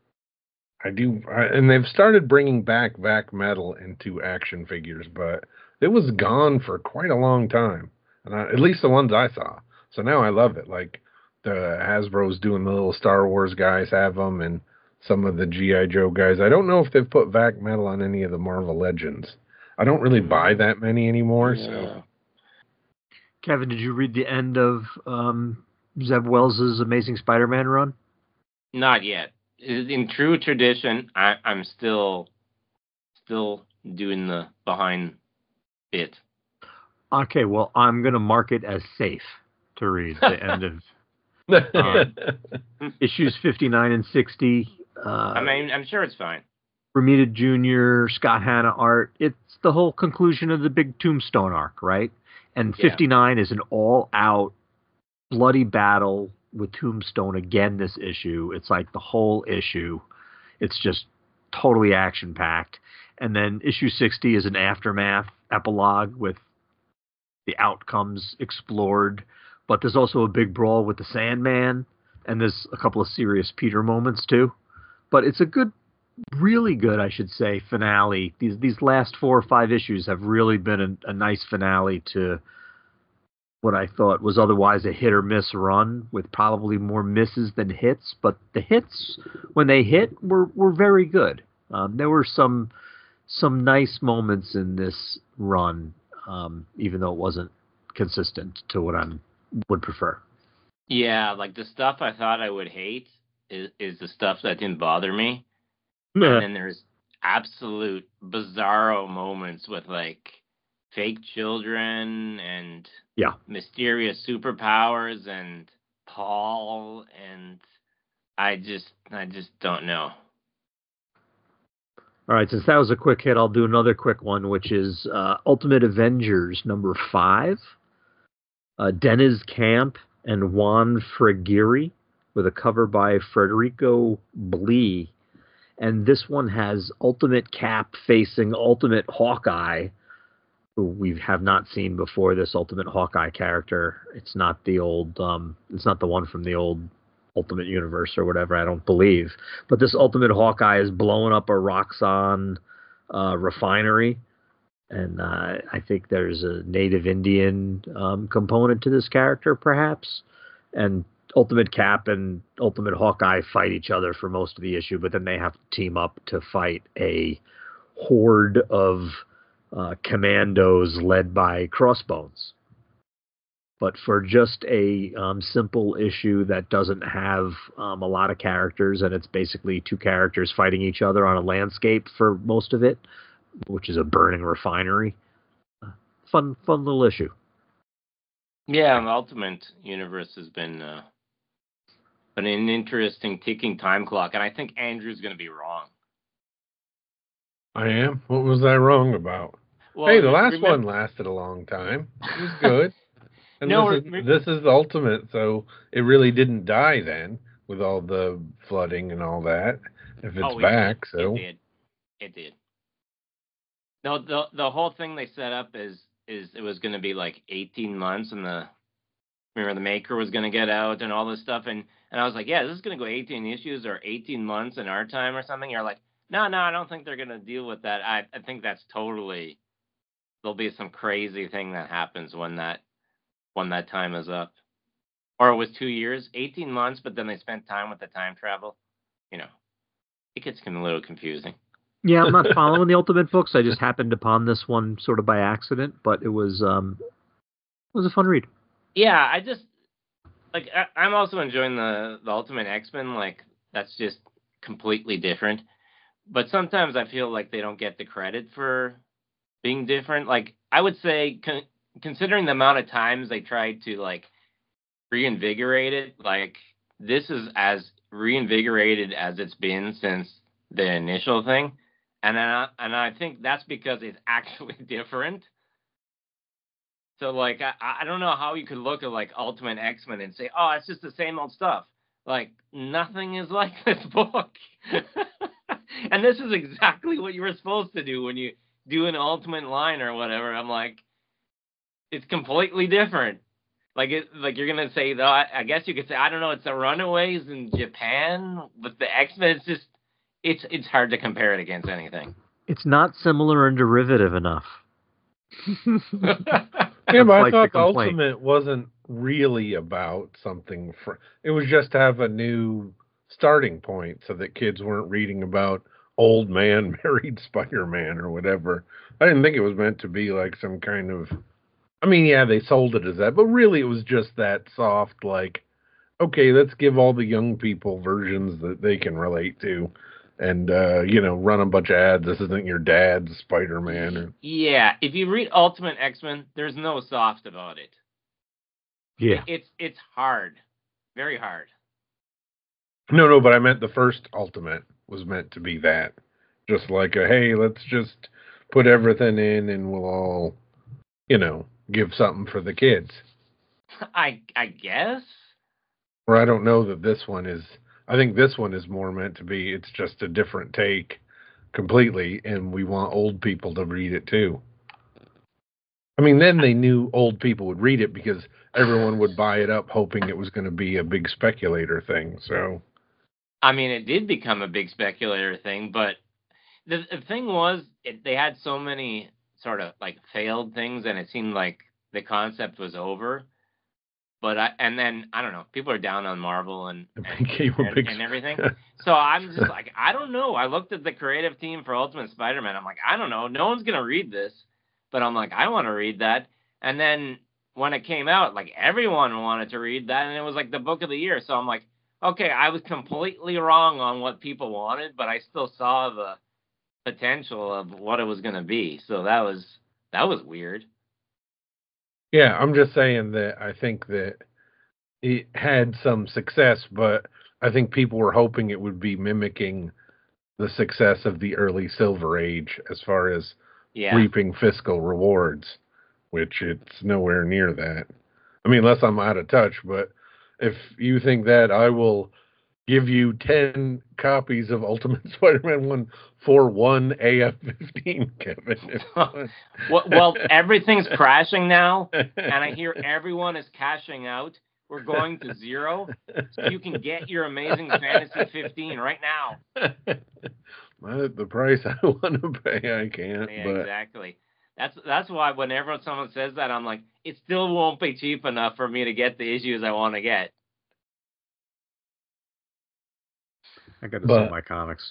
And they've started bringing back VAC metal into action figures, but it was gone for quite a long time, and at least the ones I saw. So now I love it. Like the Hasbro's doing the little Star Wars guys have them, and some of the G.I. Joe guys. I don't know if they've put VAC metal on any of the Marvel Legends. I don't really buy that many anymore. Yeah. So, Kevin, did you read the end of Zeb Wells' Amazing Spider-Man run? Not yet. In true tradition, I'm still doing the behind it. Okay, well, I'm going to mark it as safe to read the end of issues 59 and 60. I mean, I'm sure it's fine. Romita Jr., Scott Hanna art. It's the whole conclusion of the big Tombstone arc, right? And 59 is an all-out bloody battle with Tombstone again this issue. It's like the whole issue. It's just totally action-packed. And then issue 60 is an aftermath epilogue with the outcomes explored. But there's also a big brawl with the Sandman, and there's a couple of serious Peter moments too. But it's a good, really good, I should say, finale. These last 4 or 5 issues have really been a nice finale to what I thought was otherwise a hit or miss run, with probably more misses than hits. But the hits, when they hit, were very good. There were some nice moments in this run, even though it wasn't consistent to what I would prefer. Yeah, like the stuff I thought I would hate is the stuff that didn't bother me. And then there's absolute bizarro moments with like fake children and mysterious superpowers and Paul, and I just don't know. All right, since that was a quick hit, I'll do another quick one, which is Ultimate Avengers number 5. Deniz Camp and Juan Frigeri, with a cover by Federico Blee. And this one has Ultimate Cap facing Ultimate Hawkeye, who we have not seen before. This Ultimate Hawkeye character. It's not the old. It's not the one from the old Ultimate Universe or whatever. I don't believe. But this Ultimate Hawkeye is blowing up a Roxxon refinery, and I think there's a Native Indian component to this character, perhaps. And Ultimate Cap and Ultimate Hawkeye fight each other for most of the issue, but then they have to team up to fight a horde of commandos led by Crossbones. But for just a simple issue that doesn't have a lot of characters, and it's basically 2 characters fighting each other on a landscape for most of it, which is a burning refinery. Fun little issue. Yeah, the Ultimate Universe has been an interesting ticking time clock, and I think Andrew's going to be wrong. I am? What was I wrong about? Well, hey, the last one lasted a long time. It was good. And this is the Ultimate, so it really didn't die then, with all the flooding and all that. If it's back, so it did. No, the whole thing they set up is it was going to be like 18 months, and remember the Maker was going to get out and all this stuff, and I was like, yeah, this is going to go 18 issues or 18 months in our time or something. You're like, no, I don't think they're going to deal with that. I think that's totally, there'll be some crazy thing that happens when that time is up. Or it was 2 years, 18 months, but then they spent time with the time travel. You know, it gets a little confusing. Yeah, I'm not following the Ultimate books. I just happened upon this one sort of by accident, but it was a fun read. Yeah, I just like I'm also enjoying the Ultimate X-Men. Like, that's just completely different. But sometimes I feel like they don't get the credit for being different. Like, I would say considering the amount of times they tried to like reinvigorate it, like this is as reinvigorated as it's been since the initial thing, and I think that's because it's actually different. So like I don't know how you could look at like Ultimate X-Men and say, oh, it's just the same old stuff. Like nothing is like this book. And this is exactly what you were supposed to do when you do an Ultimate line or whatever. I'm like, it's completely different. Like you're gonna say that. I guess you could say, I don't know, it's the Runaways in Japan with the X-Men. It's just it's hard to compare it against anything. It's not similar and derivative enough. Yeah, but I thought the Ultimate wasn't really about something. It was just to have a new starting point so that kids weren't reading about old man married Spider-Man or whatever. I didn't think it was meant to be like some kind of... I mean, yeah, they sold it as that, but really it was just that soft, like, okay, let's give all the young people versions that they can relate to. And, run a bunch of ads. This isn't your dad's Spider-Man. Yeah, if you read Ultimate X-Men, there's no soft about it. Yeah. It's hard. Very hard. No, but I meant the first Ultimate was meant to be that. Just like hey, let's just put everything in and we'll all, give something for the kids. I guess. Or I don't know that this one is... I think this one is more meant to be, it's just a different take completely, and we want old people to read it too. I mean, then they knew old people would read it because everyone would buy it up hoping it was going to be a big speculator thing, so... I mean, it did become a big speculator thing, but the thing was, they had so many sort of, like, failed things, and it seemed like the concept was over. But I don't know, people are down on Marvel and everything. So I'm just like, I don't know. I looked at the creative team for Ultimate Spider-Man. I'm like, I don't know. No one's going to read this. But I'm like, I want to read that. And then when it came out, like everyone wanted to read that. And it was like the book of the year. So I'm like, okay, I was completely wrong on what people wanted, but I still saw the potential of what it was going to be. So that was weird. Yeah, I'm just saying that I think that it had some success, but I think people were hoping it would be mimicking the success of the early Silver Age as far as reaping fiscal rewards, which it's nowhere near that. I mean, unless I'm out of touch, but if you think that, I will give you 10 copies of Ultimate Spider-Man 1 for one AF-15, Kevin. Well, everything's crashing now, and I hear everyone is cashing out. We're going to 0, so you can get your Amazing Fantasy 15 right now. The price I want to pay, I can't. Yeah, but... exactly. That's why whenever someone says that, I'm like, it still won't be cheap enough for me to get the issues I want to get. I got to sell my comics.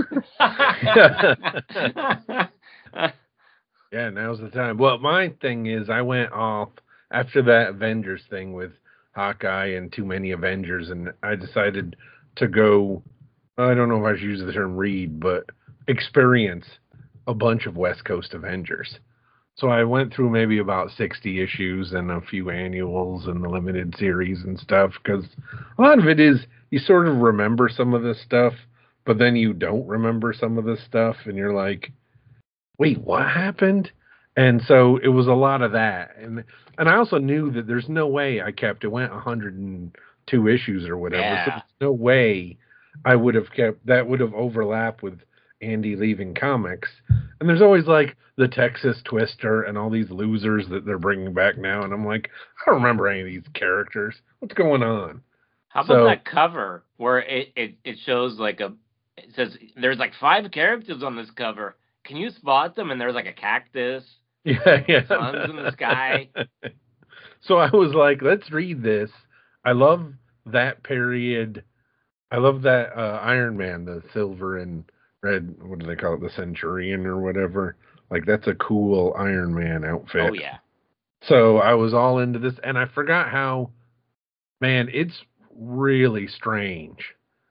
Yeah, now's the time. Well, my thing is, I went off after that Avengers thing with Hawkeye and too many Avengers, and I decided to go, I don't know if I should use the term read, but experience a bunch of West Coast Avengers. So I went through maybe about 60 issues and a few annuals and the limited series and stuff, because a lot of it is, you sort of remember some of this stuff, but then you don't remember some of this stuff, and you're like, wait, what happened? And so it was a lot of that. And I also knew that there's no way it went 102 issues or whatever, so there's no way I would have that would have overlapped with Andy leaving comics. And there's always like the Texas Twister and all these losers that they're bringing back now, and I'm like, I don't remember any of these characters. What's going on? How about that cover where it shows like it says there's like 5 characters on this cover. Can you spot them? And there's like a cactus. Yeah. Suns in the sky. So I was like, let's read this. I love that period. I love that Iron Man, the silver and red, what do they call it? The Centurion or whatever. Like, that's a cool Iron Man outfit. Oh, yeah. So I was all into this, and I forgot how, man, it's really strange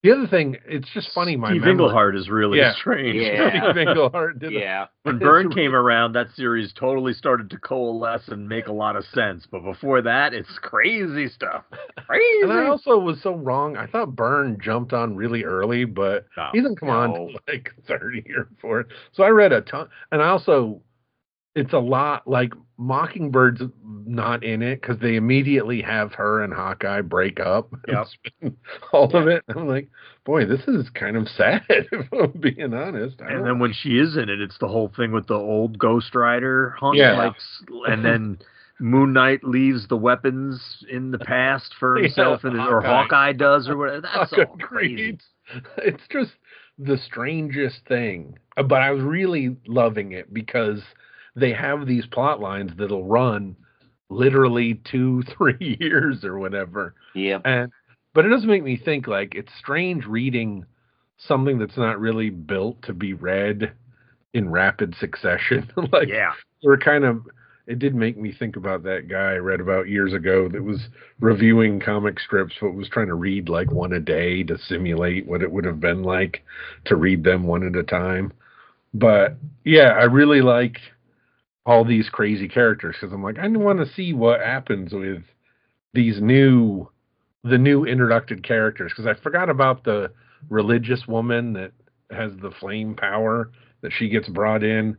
The other thing, it's just funny. Steve Englehart is really strange. Yeah. Steve Englehart did When Byrne came around, that series totally started to coalesce and make a lot of sense. But before that, it's crazy stuff. Crazy. And I also was so wrong. I thought Byrne jumped on really early, but he didn't come on to like 30 or 40. So I read a ton. And I also, it's a lot like Mockingbird's not in it because they immediately have her and Hawkeye break up. Yep. All of it. I'm like, boy, this is kind of sad, if I'm being honest. And then when she is in it, it's the whole thing with the old Ghost Rider hunt. And then Moon Knight leaves the weapons in the past for himself, or Hawkeye does, or whatever. That's all crazy. It's just the strangest thing. But I was really loving it because they have these plot lines that'll run literally 2-3 years or whatever. Yeah. But it does make me think, like, it's strange reading something that's not really built to be read in rapid succession. It did make me think about that guy I read about years ago that was reviewing comic strips, but was trying to read like one a day to simulate what it would have been like to read them one at a time. But yeah, I really like all these crazy characters because I'm like, I want to see what happens with the new introduced characters, because I forgot about the religious woman that has the flame power that she gets brought in.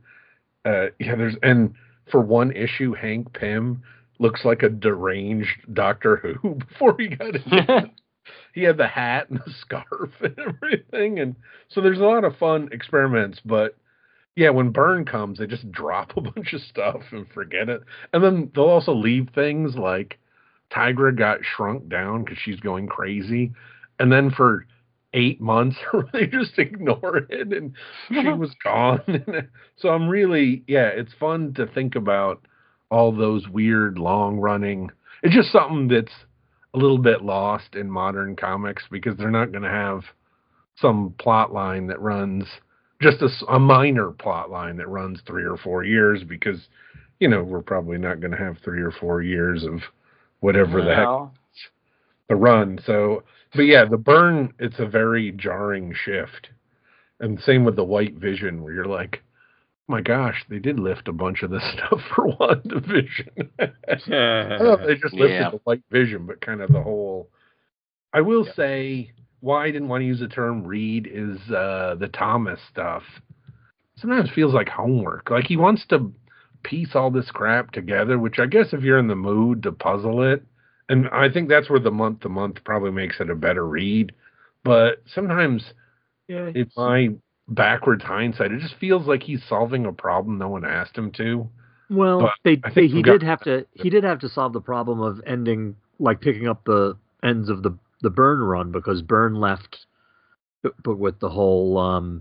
And for one issue, Hank Pym looks like a deranged Doctor Who before he got in. He had the hat and the scarf and everything, and so there's a lot of fun experiments, but yeah, when Byrne comes, they just drop a bunch of stuff and forget it. And then they'll also leave things like Tigra got shrunk down because she's going crazy. And then for 8 months, they just ignore it and she was gone. So I'm really, it's fun to think about all those weird, long-running. It's just something that's a little bit lost in modern comics because they're not going to have some plot line that runs just a minor plot line that runs 3 or 4 years because, we're probably not going to have 3 or 4 years of whatever the heck to run. So, but yeah, the Byrne, it's a very jarring shift. And same with the White Vision where you're like, oh my gosh, they did lift a bunch of this stuff for WandaVision. I thought they just lifted the White Vision, but kind of the whole. I will say, why I didn't want to use the term read is the Thomas stuff. Sometimes feels like homework. Like he wants to piece all this crap together, which I guess if you're in the mood to puzzle it, and I think that's where the month-to-month probably makes it a better read. But sometimes, in my backwards hindsight, it just feels like he's solving a problem no one asked him to. Well, he did have to solve the problem of picking up the ends of the Byrne run because Byrne left, but with the whole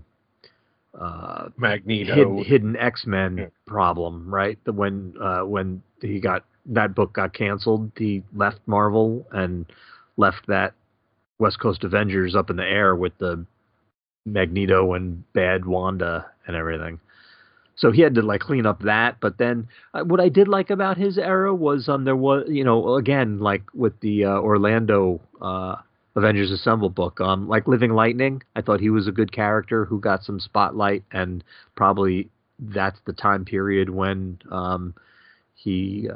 Magneto hidden X-Men problem, right? When that book got canceled, he left Marvel and left that West Coast Avengers up in the air with the Magneto and bad Wanda and everything. So he had to clean up that. But then what I did like about his era was there was, again, like with the Orlando Avengers Assemble book, like Living Lightning, I thought he was a good character who got some spotlight, and probably that's the time period when he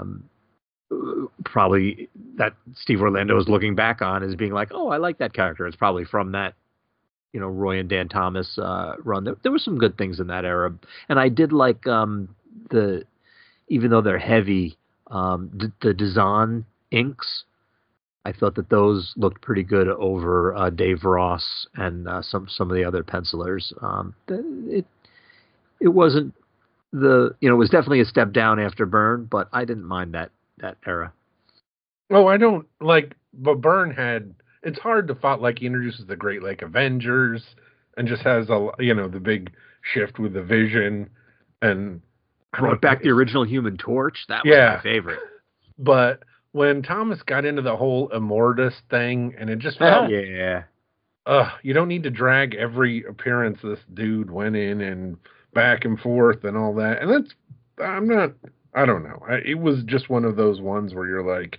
probably that Steve Orlando is looking back on as being like, oh, I like that character. It's probably from that, Roy and Dan Thomas run. There were some good things in that era, and I did like even though they're heavy, the Dazan inks. I thought that those looked pretty good over Dave Ross and some of the other pencilers. It wasn't it was definitely a step down after Byrne, but I didn't mind that era. Oh, I don't but Byrne had. It's hard to follow. Like he introduces the Great Lake Avengers and just has the big shift with the Vision and brought back the original Human Torch. That was my favorite. But when Thomas got into the whole Immortus thing, and it just felt, you don't need to drag every appearance this dude went in and back and forth and all that. And I don't know. It was just one of those ones where you're like,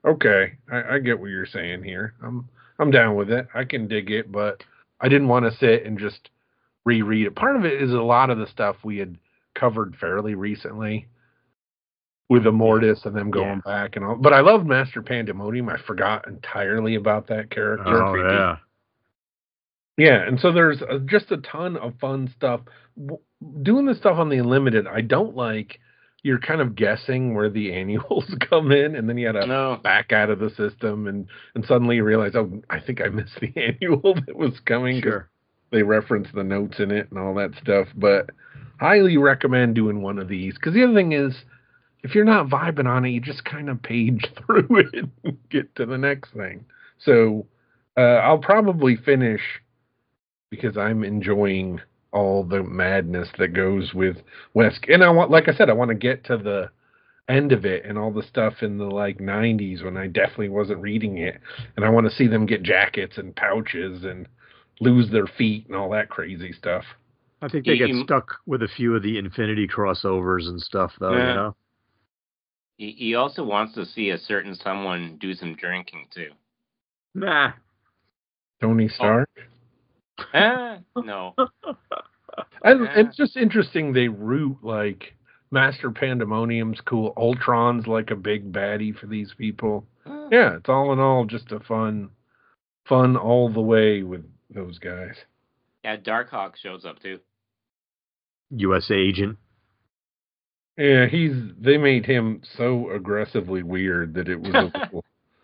Okay, I get what you're saying here. I'm down with it. I can dig it, but I didn't want to sit and just reread it. Part of it is a lot of the stuff we had covered fairly recently with Immortus and them going back and all. But I loved Master Pandemonium. I forgot entirely about that character. Oh, yeah. Yeah, and so there's just a ton of fun stuff. Doing the stuff on the Unlimited, I don't like. You're kind of guessing where the annuals come in, and then you had to back out of the system, and suddenly you realize, oh, I think I missed the annual that was coming. Sure. They reference the notes in it and all that stuff. But highly recommend doing one of these, because the other thing is, if you're not vibing on it, you just kind of page through it and get to the next thing. So I'll probably finish, because I'm enjoying all the madness that goes with West. And I want, like I said, I want to get to the end of it and all the stuff in the 90s when I definitely wasn't reading it. And I want to see them get jackets and pouches and lose their feet and all that crazy stuff. I think they get stuck with a few of the Infinity crossovers and stuff, though, you know? He also wants to see a certain someone do some drinking, too. Nah. Tony Stark? No. It's just interesting they root, Master Pandemonium's cool. Ultron's like a big baddie for these people. Yeah, it's all in all just a fun all the way with those guys. Yeah, Darkhawk shows up, too. U.S. agent. Yeah, they made him so aggressively weird that it was a little...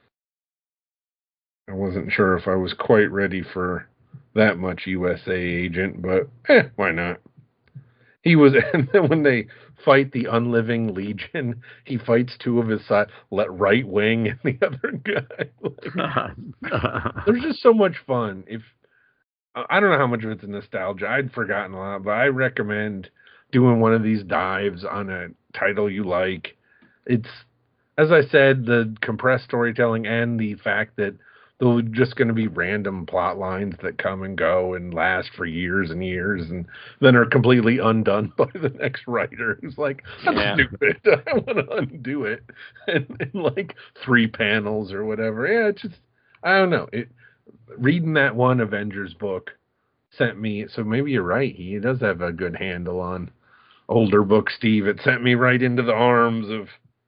I wasn't sure if I was quite ready for that much USA agent, but why not? He was, and then when they fight the Unliving Legion, he fights two of his side, right wing, and the other guy. There's just so much fun. I don't know how much of it's nostalgia. I'd forgotten a lot, but I recommend doing one of these dives on a title you like. It's, as I said, the compressed storytelling and the fact that they're just going to be random plot lines that come and go and last for years and years and then are completely undone by the next writer who's like, that's stupid. I want to undo it in 3 panels or whatever. Yeah, it's just, I don't know. Reading that one Avengers book sent me, so maybe you're right. He does have a good handle on older books, Steve. It sent me right into the arms of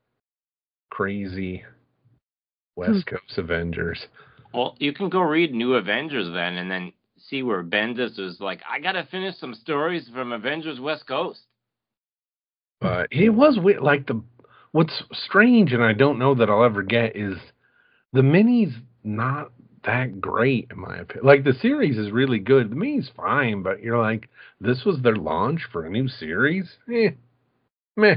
crazy West Coast Avengers. Well, you can go read New Avengers then, and then see where Bendis is like, I gotta finish some stories from Avengers West Coast. But it was weird. What's strange, and I don't know that I'll ever get, is the mini's not that great in my opinion. The series is really good. The mini's fine, but you're like, this was their launch for a new series? Meh.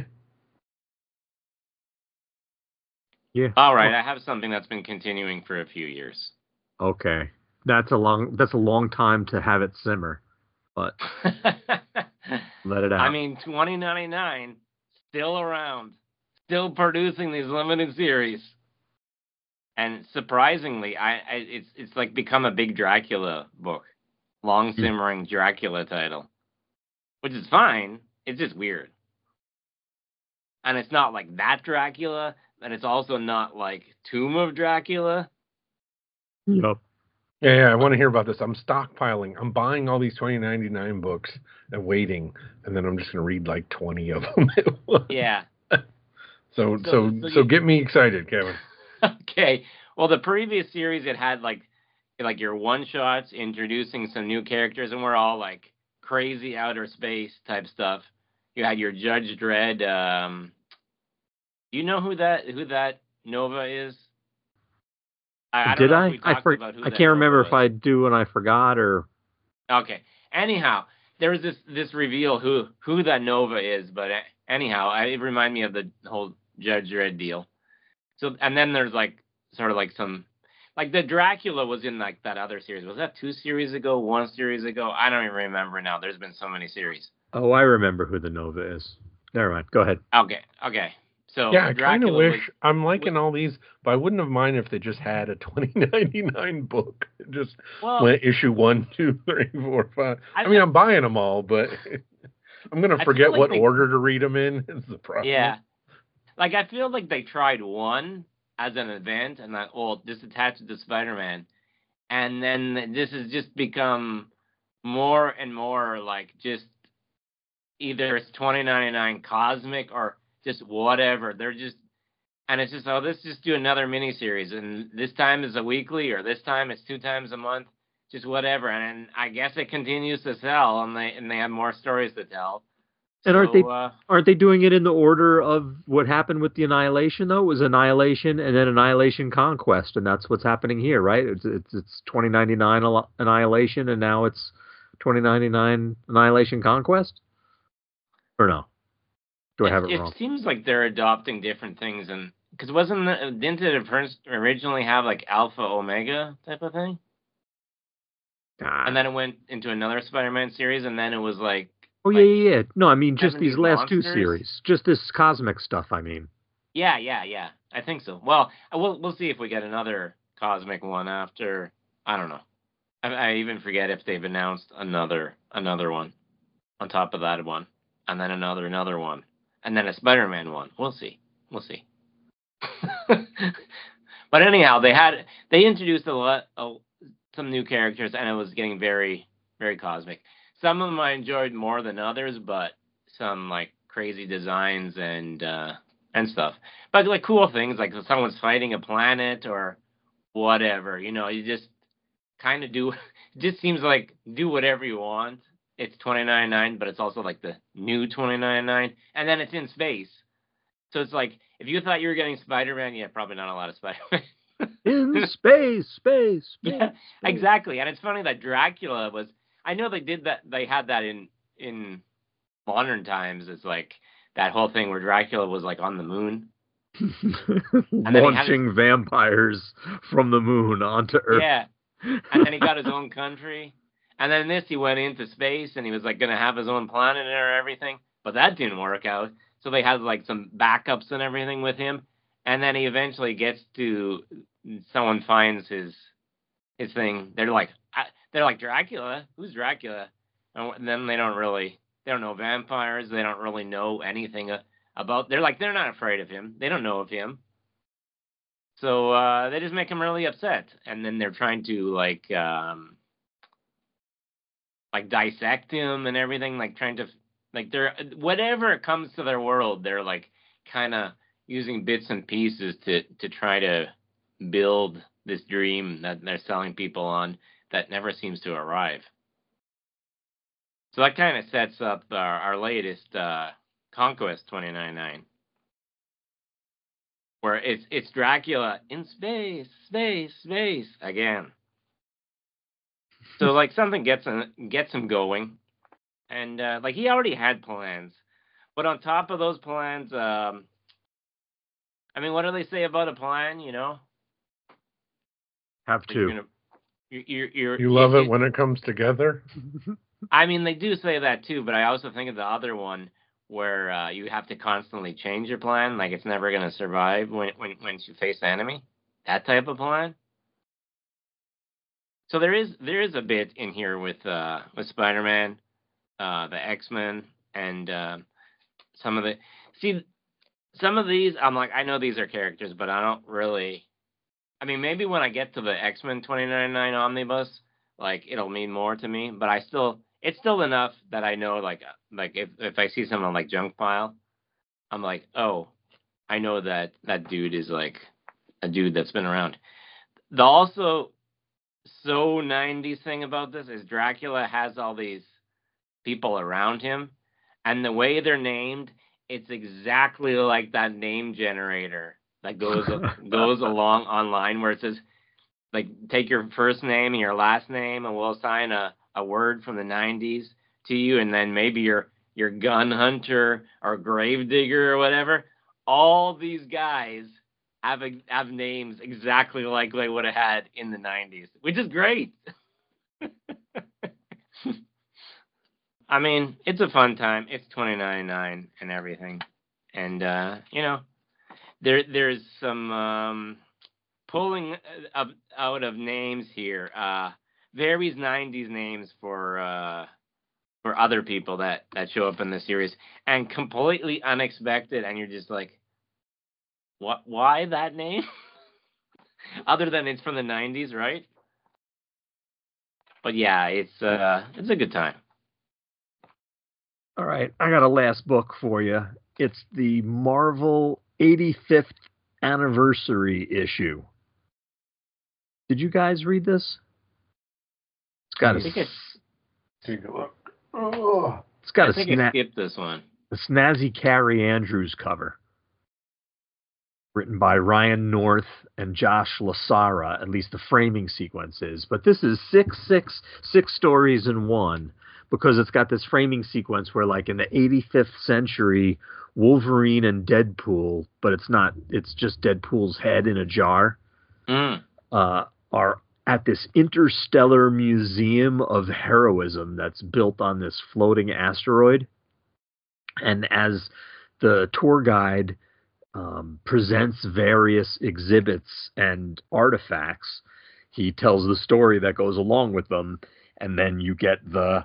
Yeah. All right, I have something that's been continuing for a few years. Okay. That's a long time to have it simmer. But let it out. I mean, 2099, still around, still producing these limited series. And surprisingly, it's become a big Dracula book. Long simmering Dracula title. Which is fine. It's just weird. And it's not like that Dracula, and it's also not like Tomb of Dracula. Yep. Yeah, I want to hear about this. I'm stockpiling. I'm buying all these 2099 books and waiting, and then I'm just going to read 20 of them. Yeah. So get me excited, Kevin. Okay. Well, the previous series, it had your one-shots introducing some new characters, and we're all crazy outer space type stuff. You had your Judge Dredd. Do you know who that Nova is? I don't know if we talked about who I that can't remember Nova if I do and I forgot or. Okay. Anyhow, there was this reveal who that Nova is, but anyhow, it reminded me of the whole Judge Dredd deal. So, and then there's some, the Dracula was in that other series. Was that 2 series ago, 1 series ago? I don't even remember now. There's been so many series. Oh, I remember who the Nova is. Never mind. Go ahead. Okay. So yeah, I kind of wish I'm liking all these, but I wouldn't have minded if they just had a 2099 book. Just went issue 1, 2, 3, 4, 5. I mean, I'm buying them all, but I'm gonna forget what order to read them in. Is the problem? Yeah. I feel like they tried 1, as an event, and like, oh, just attach it to Spider-Man, and then this has just become more and more like just either it's 2099 Cosmic or just whatever. They're just, and it's just, oh, let's just do another miniseries, and this time is a weekly, or this time it's 2 times a month, just whatever. And I guess it continues to sell, and they have more stories to tell. And aren't they doing it in the order of what happened with the Annihilation though? It was Annihilation and then Annihilation Conquest, and that's what's happening here, right? It's 2099 Annihilation, and now it's 2099 Annihilation Conquest, or no? Do I have it wrong? It seems like they're adopting different things, and because didn't it first originally have like Alpha Omega type of thing, and then it went into another Spider-Man series, and then it was like. Oh, yeah. No, I mean, just these last 2 series. Just this cosmic stuff, I mean. Yeah. I think so. Well, we'll see if we get another cosmic one after, I don't know. I even forget if they've announced another one on top of that one. And then another one. And then a Spider-Man one. We'll see. But anyhow, they introduced some new characters, and it was getting very, very cosmic. Some of them I enjoyed more than others, but some like crazy designs and stuff. But like cool things, like if someone's fighting a planet or whatever, you just kind of do. It just seems like do whatever you want. It's 2099, but it's also like the new 2099, and then it's in space. So it's like if you thought you were getting Spider-Man, yeah, probably not a lot of Spider-Man. In space. Yeah, exactly. And it's funny that Dracula was. I know they did that. They had that in modern times. It's like that whole thing where Dracula was like on the moon, launching vampires from the moon onto Earth. Yeah, and then he got his own country, and then this he went into space and he was like going to have his own planet and everything, but that didn't work out. So they had like some backups and everything with him, and then he eventually gets to someone finds his thing. They're like Dracula. Who's Dracula? And then they don't know vampires. They don't really know anything about. They're not afraid of him. They don't know of him. So they just make him really upset, and then they're trying to like dissect him and everything, like trying to they're whatever comes to their world, they're like kind of using bits and pieces to try to build this dream that they're selling people on that never seems to arrive. So that kind of sets up our latest Conquest 2099, where it's Dracula in space again. So like something gets him going, and like he already had plans, but on top of those plans, I mean, what do they say about a plan? Have to. You love it when it comes together? I mean, they do say that too, but I also think of the other one where you have to constantly change your plan, like it's never going to survive when you face the enemy. That type of plan. So there is a bit in here with Spider-Man, the X-Men, and some of these. I'm like, I know these are characters, but I don't really. I mean, maybe when I get to the X-Men 2099 Omnibus, like it'll mean more to me. But it's still enough that I know, like if I see someone like Junk Pile, I'm like, oh, I know that dude is like a dude that's been around. The also so 90s thing about this is Dracula has all these people around him, and the way they're named, it's exactly like that name generator that goes along online where it says, like, take your first name and your last name, and we'll assign a word from the 90s to you, and then maybe your gun hunter or grave digger or whatever. All these guys have names exactly like they would have had in the 90s, which is great. I mean, it's a fun time. It's 2099 and everything, and there's some pulling out of names here. Varies 90s names for other people that show up in the series, and completely unexpected, and you're just like, what? Why that name? Other than it's from the 90s, right? But yeah, it's a good time. All right, I got a last book for you. It's the Marvel 85th anniversary issue. Did you guys read this? It's got take a look. Oh. It's got I skipped this one. A snazzy Carrie Andrews cover. Written by Ryan North and Josh Lasara, at least the framing sequence is. But this is six stories in one, because it's got this framing sequence where, like, in the 85th century, Wolverine and Deadpool, but it's just Deadpool's head in a jar, are at this interstellar museum of heroism that's built on this floating asteroid. And as the tour guide presents various exhibits and artifacts, he tells the story that goes along with them, and then you get the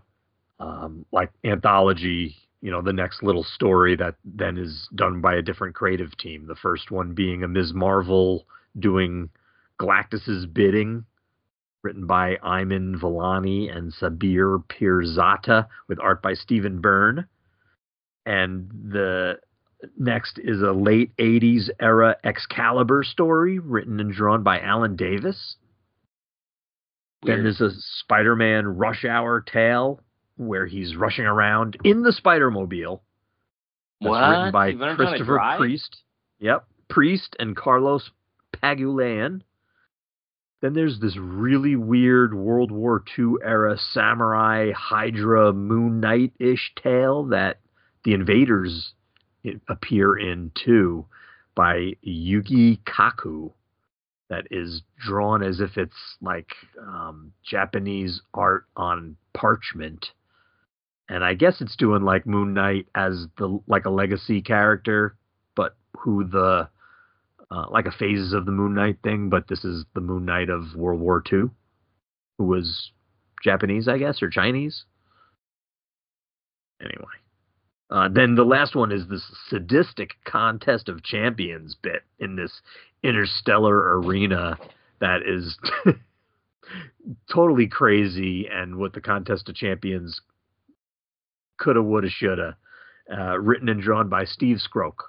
anthology, the next little story that then is done by a different creative team. The first one being a Ms. Marvel doing Galactus's bidding, written by Ayman Vellani and Sabir Pirzata, with art by Stephen Byrne. And the next is a late 80s era Excalibur story written and drawn by Alan Davis. Weird. Then there's a Spider-Man Rush Hour tale where he's rushing around in the Spider-Mobile. That's written by Christopher Priest. Yep, Priest and Carlos Pagulayan. Then there's this really weird World War II era samurai Hydra Moon Knight-ish tale that the Invaders appear in too, by Yugi Kaku, that is drawn as if it's like Japanese art on parchment. And I guess it's doing like Moon Knight as like a legacy character, but who the like a Phases of the Moon Knight thing, but this is the Moon Knight of World War II, who was Japanese, I guess, or Chinese. Anyway. Then the last one is this sadistic Contest of Champions bit in this interstellar arena that is totally crazy, and what the Contest of Champions coulda, woulda, shoulda. Written and drawn by Steve Skroke.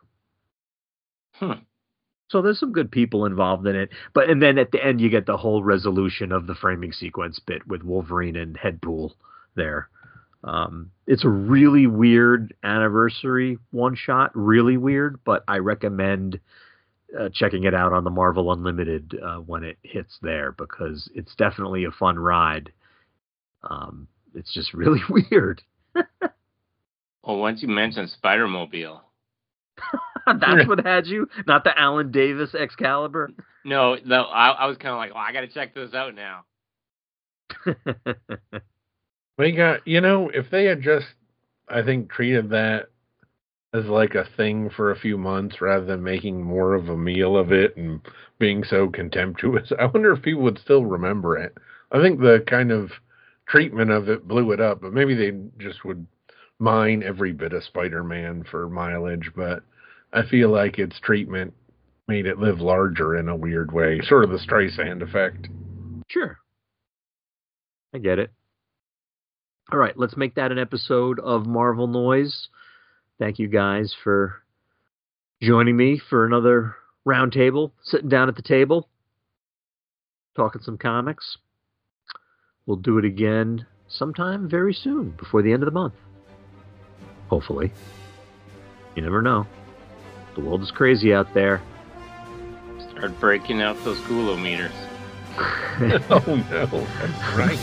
So there's some good people involved in it. And then at the end, you get the whole resolution of the framing sequence bit with Wolverine and Deadpool there. It's a really weird anniversary one-shot, really weird, but I recommend checking it out on the Marvel Unlimited when it hits there, because it's definitely a fun ride. It's just really weird. Well, once you mentioned Spider-Mobile. That's what had you? Not the Alan Davis Excalibur? No, I was kind of like, I got to check this out now. They got, if they had just, I think, treated that as like a thing for a few months rather than making more of a meal of it and being so contemptuous, I wonder if people would still remember it. I think the kind of treatment of it blew it up, but maybe they just would mine every bit of Spider-Man for mileage, but I feel like its treatment made it live larger in a weird way, sort of the Streisand effect. Sure. I get it. All right, let's make that an episode of Marvel Noise. Thank you guys for joining me for another roundtable, sitting down at the table, talking some comics. We'll do it again sometime very soon, before the end of the month. Hopefully. You never know. The world is crazy out there. Start breaking out those coolometers. Oh no, that's right.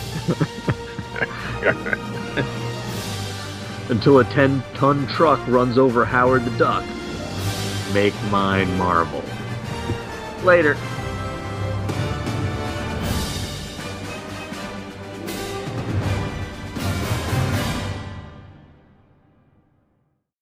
Until a 10-ton truck runs over Howard the Duck. Make mine marble. Later.